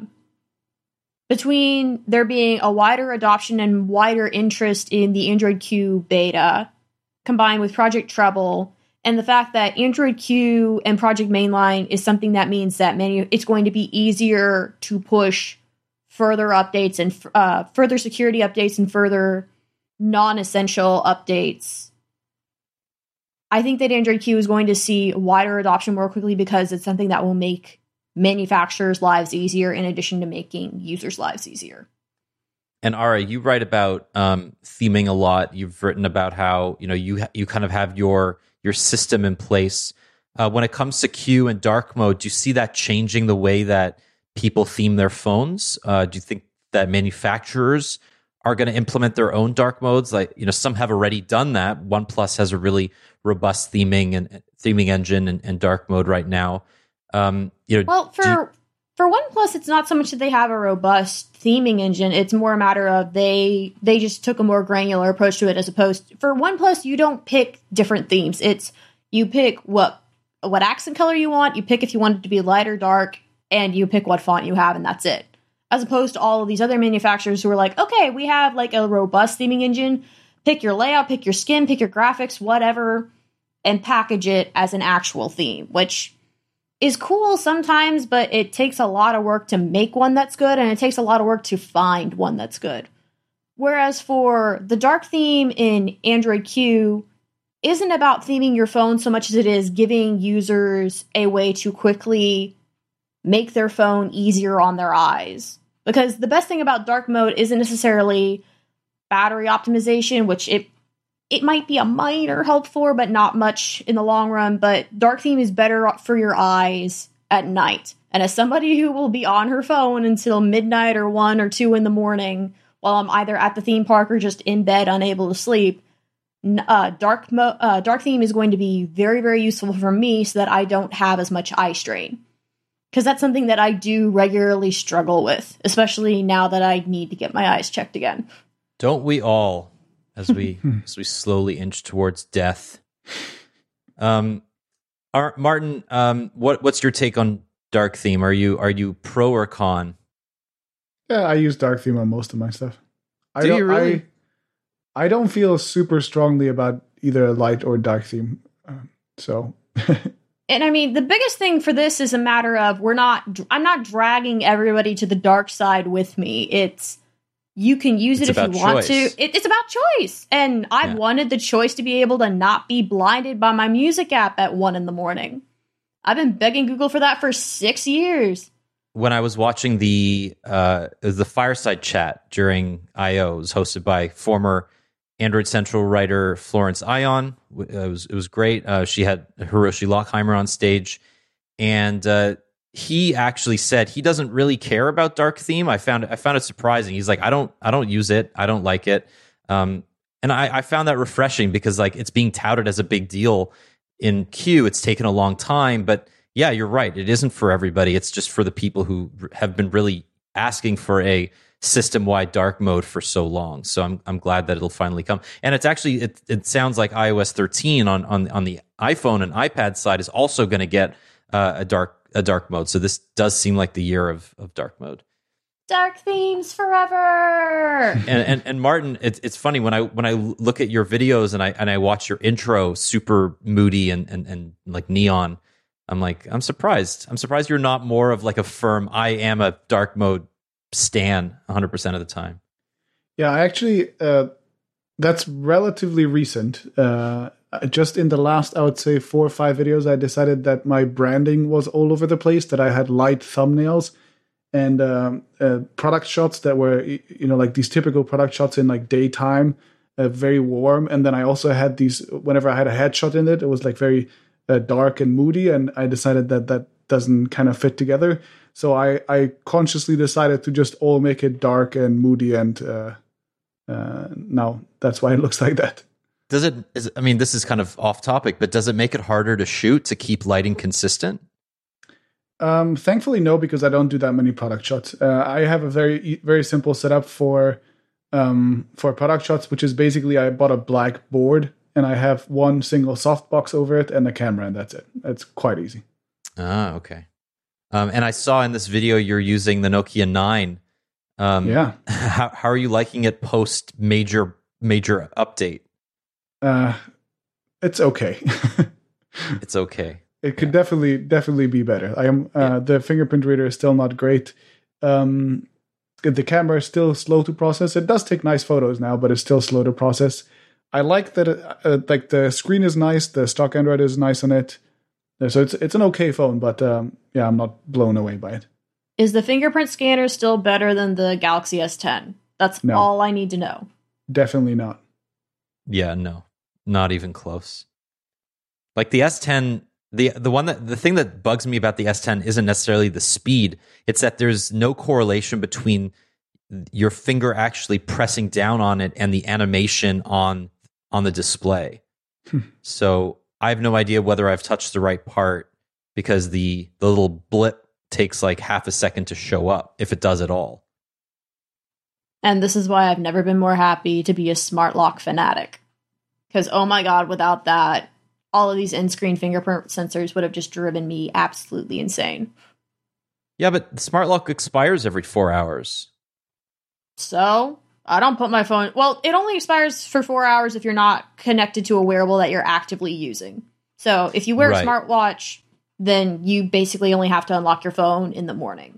between there being a wider adoption and wider interest in the Android Q beta, combined with Project Treble, and the fact that Android Q and Project Mainline is something that means that it's going to be easier to push further updates and further security updates and further non-essential updates. I think that Android Q is going to see wider adoption more quickly because it's something that will make manufacturers' lives easier in addition to making users' lives easier. And Ara, you write about theming a lot. You've written about how you kind of have your system in place. When it comes to Q and dark mode, do you see that changing the way that people theme their phones? Do you think that manufacturers are going to implement their own dark modes? Like, some have already done that. OnePlus has a really robust theming engine and dark mode right now. Well, for OnePlus, it's not so much that they have a robust theming engine. It's more a matter of they just took a more granular approach to it, as opposed to, for OnePlus, you don't pick different themes. It's you pick what accent color you want, you pick if you want it to be light or dark, and you pick what font you have, and that's it. As opposed to all of these other manufacturers who are like, okay, we have like a robust theming engine, pick your layout, pick your skin, pick your graphics, whatever, and package it as an actual theme, which is cool sometimes, but it takes a lot of work to make one that's good, and it takes a lot of work to find one that's good. Whereas for the dark theme in Android Q isn't about theming your phone so much as it is giving users a way to quickly make their phone easier on their eyes. Because the best thing about dark mode isn't necessarily battery optimization, which it might be a minor help for, but not much in the long run. But dark theme is better for your eyes at night. And as somebody who will be on her phone until midnight or 1 or 2 in the morning while I'm either at the theme park or just in bed unable to sleep, dark theme is going to be very, very useful for me so that I don't have as much eye strain. Because that's something that I do regularly struggle with, especially now that I need to get my eyes checked again. Don't we all, as we slowly inch towards death? Martin, what's your take on dark theme? Are you pro or con? Yeah, I use dark theme on most of my stuff. Do you really? I don't feel super strongly about either a light or dark theme. And I mean, the biggest thing for this is a matter of I'm not dragging everybody to the dark side with me. You can use it if you want to. It's about choice. And I've wanted the choice to be able to not be blinded by my music app at 1 a.m. I've been begging Google for that for 6 years. When I was watching the fireside chat during I/O, it was hosted by former Android Central writer Florence Ion. It was great. She had Hiroshi Lockheimer on stage, and he actually said he doesn't really care about dark theme. I found it surprising. He's like, I don't use it. I don't like it. And I found that refreshing because like it's being touted as a big deal in Q. It's taken a long time, but yeah, you're right. It isn't for everybody. It's just for the people who have been really asking for a system-wide dark mode for so long. So I'm glad that it'll finally come. And it's actually it sounds like iOS 13 on the iPhone and iPad side is also going to get a dark mode. So this does seem like the year of dark mode. Dark themes forever. And Martin, it's funny when I look at your videos and I watch your intro, super moody and like neon. I'm surprised. I'm surprised you're not more of like a firm, I am a dark mode stan 100% of the time. Yeah, actually, that's relatively recent. Just in the last, I would say 4 or 5 videos, I decided that my branding was all over the place, that I had light thumbnails and product shots that were, like these typical product shots in like daytime very warm. And then I also had these, whenever I had a headshot in it, it was like very dark and moody. And I decided that that doesn't kind of fit together. So I consciously decided to just all make it dark and moody. And now that's why it looks like that. I mean, this is kind of off topic, but does it make it harder to shoot to keep lighting consistent? Thankfully, no, because I don't do that many product shots. I have a very simple setup for product shots, which is basically I bought a black board and I have one single softbox over it and a camera, and that's it. It's quite easy. Ah, okay. And I saw in this video you're using the Nokia 9. Yeah. How are you liking it post major update? It's okay. It's okay. It could definitely be better. The fingerprint reader is still not great. The camera is still slow to process. It does take nice photos now, but it's still slow to process. I like that. Like the screen is nice. The stock Android is nice on it. So it's an okay phone, but yeah, I'm not blown away by it. Is the fingerprint scanner still better than the Galaxy S10? That's all I need to know. Definitely not. Yeah, no, not even close. Like the S10, the thing that bugs me about the S10 isn't necessarily the speed. It's that there's no correlation between your finger actually pressing down on it and the animation on the display. So I have no idea whether I've touched the right part because the little blip takes like half a second to show up, if it does at all. And this is why I've never been more happy to be a smart lock fanatic. Because, oh my god, without that, all of these in-screen fingerprint sensors would have just driven me absolutely insane. Yeah, but the smart lock expires every 4 hours. So, I don't put my phone... Well, it only expires for 4 hours if you're not connected to a wearable that you're actively using. So, if you wear a smartwatch, then you basically only have to unlock your phone in the morning.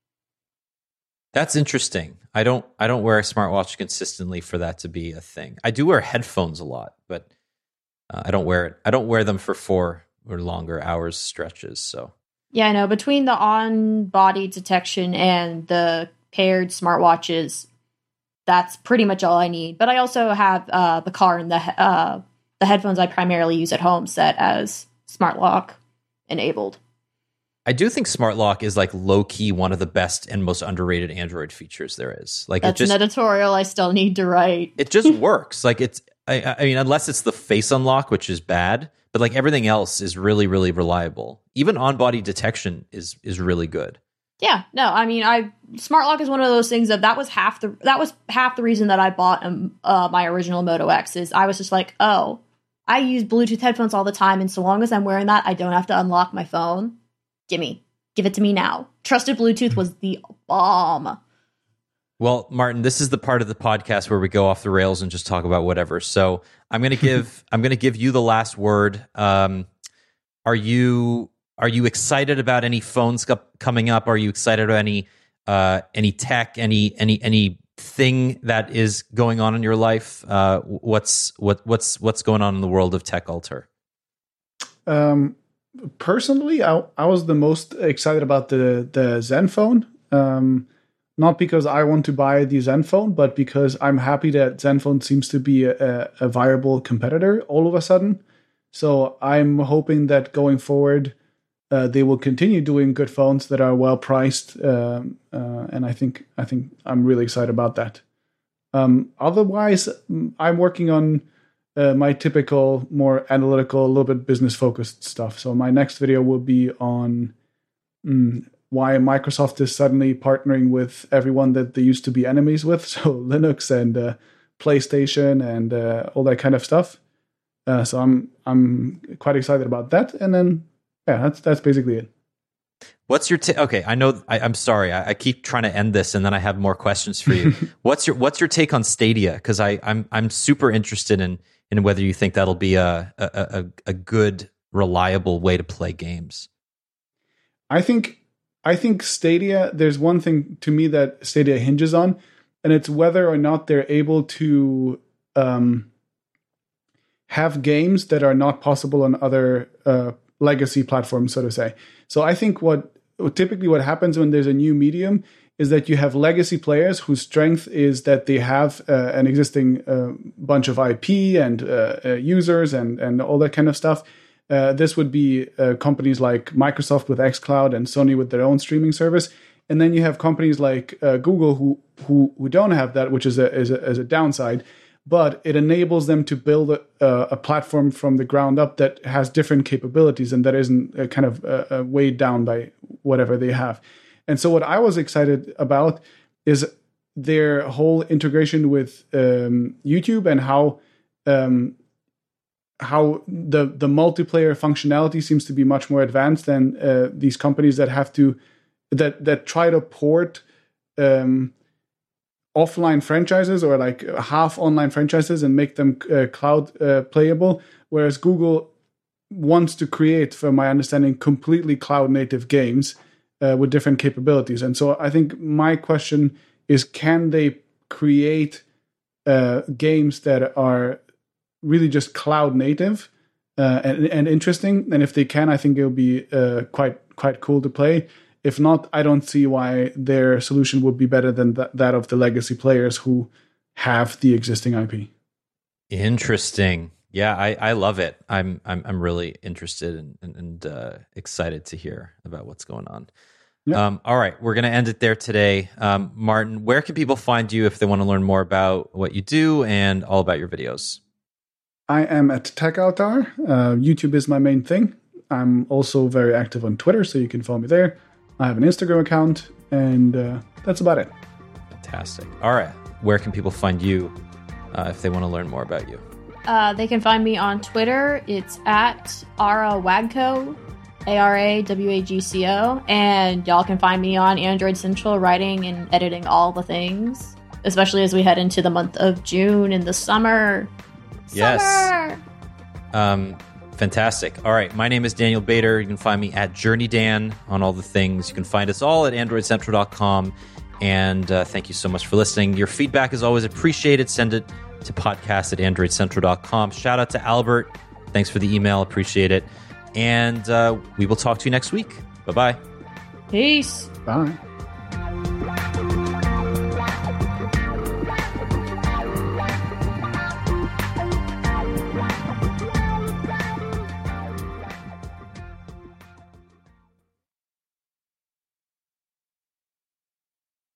That's interesting. I don't wear a smartwatch consistently for that to be a thing. I do wear headphones a lot, but I don't wear them for 4 or longer hours stretches. So yeah, I know. Between the on-body detection and the paired smartwatches, that's pretty much all I need. But I also have the car and the headphones I primarily use at home set as smart lock enabled. I do think Smart Lock is like low key one of the best and most underrated Android features there is. Like that's an editorial I still need to write. It just works. Like I mean, unless it's the face unlock, which is bad, but like everything else is really, really reliable. Even on-body detection is really good. Yeah, no, I mean, Smart Lock is one of those things that was half the reason that I bought my original Moto X. Is I was just like, oh, I use Bluetooth headphones all the time, and so long as I'm wearing that, I don't have to unlock my phone. Give it to me now. Trusted Bluetooth was the bomb. Well, Martin, this is the part of the podcast where we go off the rails and just talk about whatever. So I'm going to give you the last word. Are you excited about any phones coming up? Are you excited about any tech, any thing that is going on in your life? What's going on in the world of Tech Altar? Personally, I was the most excited about the Zenfone. Not because I want to buy the Zenfone, but because I'm happy that Zenfone seems to be a viable competitor all of a sudden. So I'm hoping that going forward, they will continue doing good phones that are well priced, and I think I'm really excited about that. Otherwise, I'm working on my typical, more analytical, a little bit business-focused stuff. So my next video will be on why Microsoft is suddenly partnering with everyone that they used to be enemies with, so Linux and PlayStation and all that kind of stuff. So I'm quite excited about that. And then, yeah, that's basically it. What's your okay? I know. I'm sorry. I keep trying to end this, and then I have more questions for you. What's your take on Stadia? Because I'm super interested in whether you think that'll be a good, reliable way to play games. I think Stadia. There's one thing to me that Stadia hinges on, and it's whether or not they're able to have games that are not possible on other legacy platforms, so to say. So I think what happens when there's a new medium is that you have legacy players whose strength is that they have an existing bunch of IP and users and all that kind of stuff. This would be companies like Microsoft with xCloud and Sony with their own streaming service. And then you have companies like Google who don't have that, which is a downside. But it enables them to build a platform from the ground up that has different capabilities and that isn't kind of weighed down by whatever they have. And so what I was excited about is their whole integration with YouTube and how the multiplayer functionality seems to be much more advanced than these companies that have to that try to port offline franchises or like half online franchises and make them cloud playable, whereas Google wants to create, from my understanding, completely cloud native games with different capabilities. And so I think my question is, can they create games that are really just cloud native and interesting? And if they can, I think it'll be quite cool to play. If not, I don't see why their solution would be better than that of the legacy players who have the existing IP. Interesting. Yeah, I love it. I'm really interested and excited to hear about what's going on. Yep. All right, we're going to end it there today. Martin, where can people find you if they want to learn more about what you do and all about your videos? I am at TechAltar. YouTube is my main thing. I'm also very active on Twitter, so you can follow me there. I have an Instagram account, and that's about it. Fantastic. All right, where can people find you if they want to learn more about you? They can find me on Twitter. It's at AraWagco, ARAWAGCO, and y'all can find me on Android Central writing and editing all the things, especially as we head into the month of June in the summer. Yes. Fantastic. All right, my name is Daniel Bader. You can find me at JourneyDan on all the things. You can find us all at AndroidCentral.com. And thank you so much for listening. Your feedback is always appreciated. Send it to podcast@AndroidCentral.com. Shout out to Albert. Thanks for the email. Appreciate it. And we will talk to you next week. Bye-bye. Peace. Bye.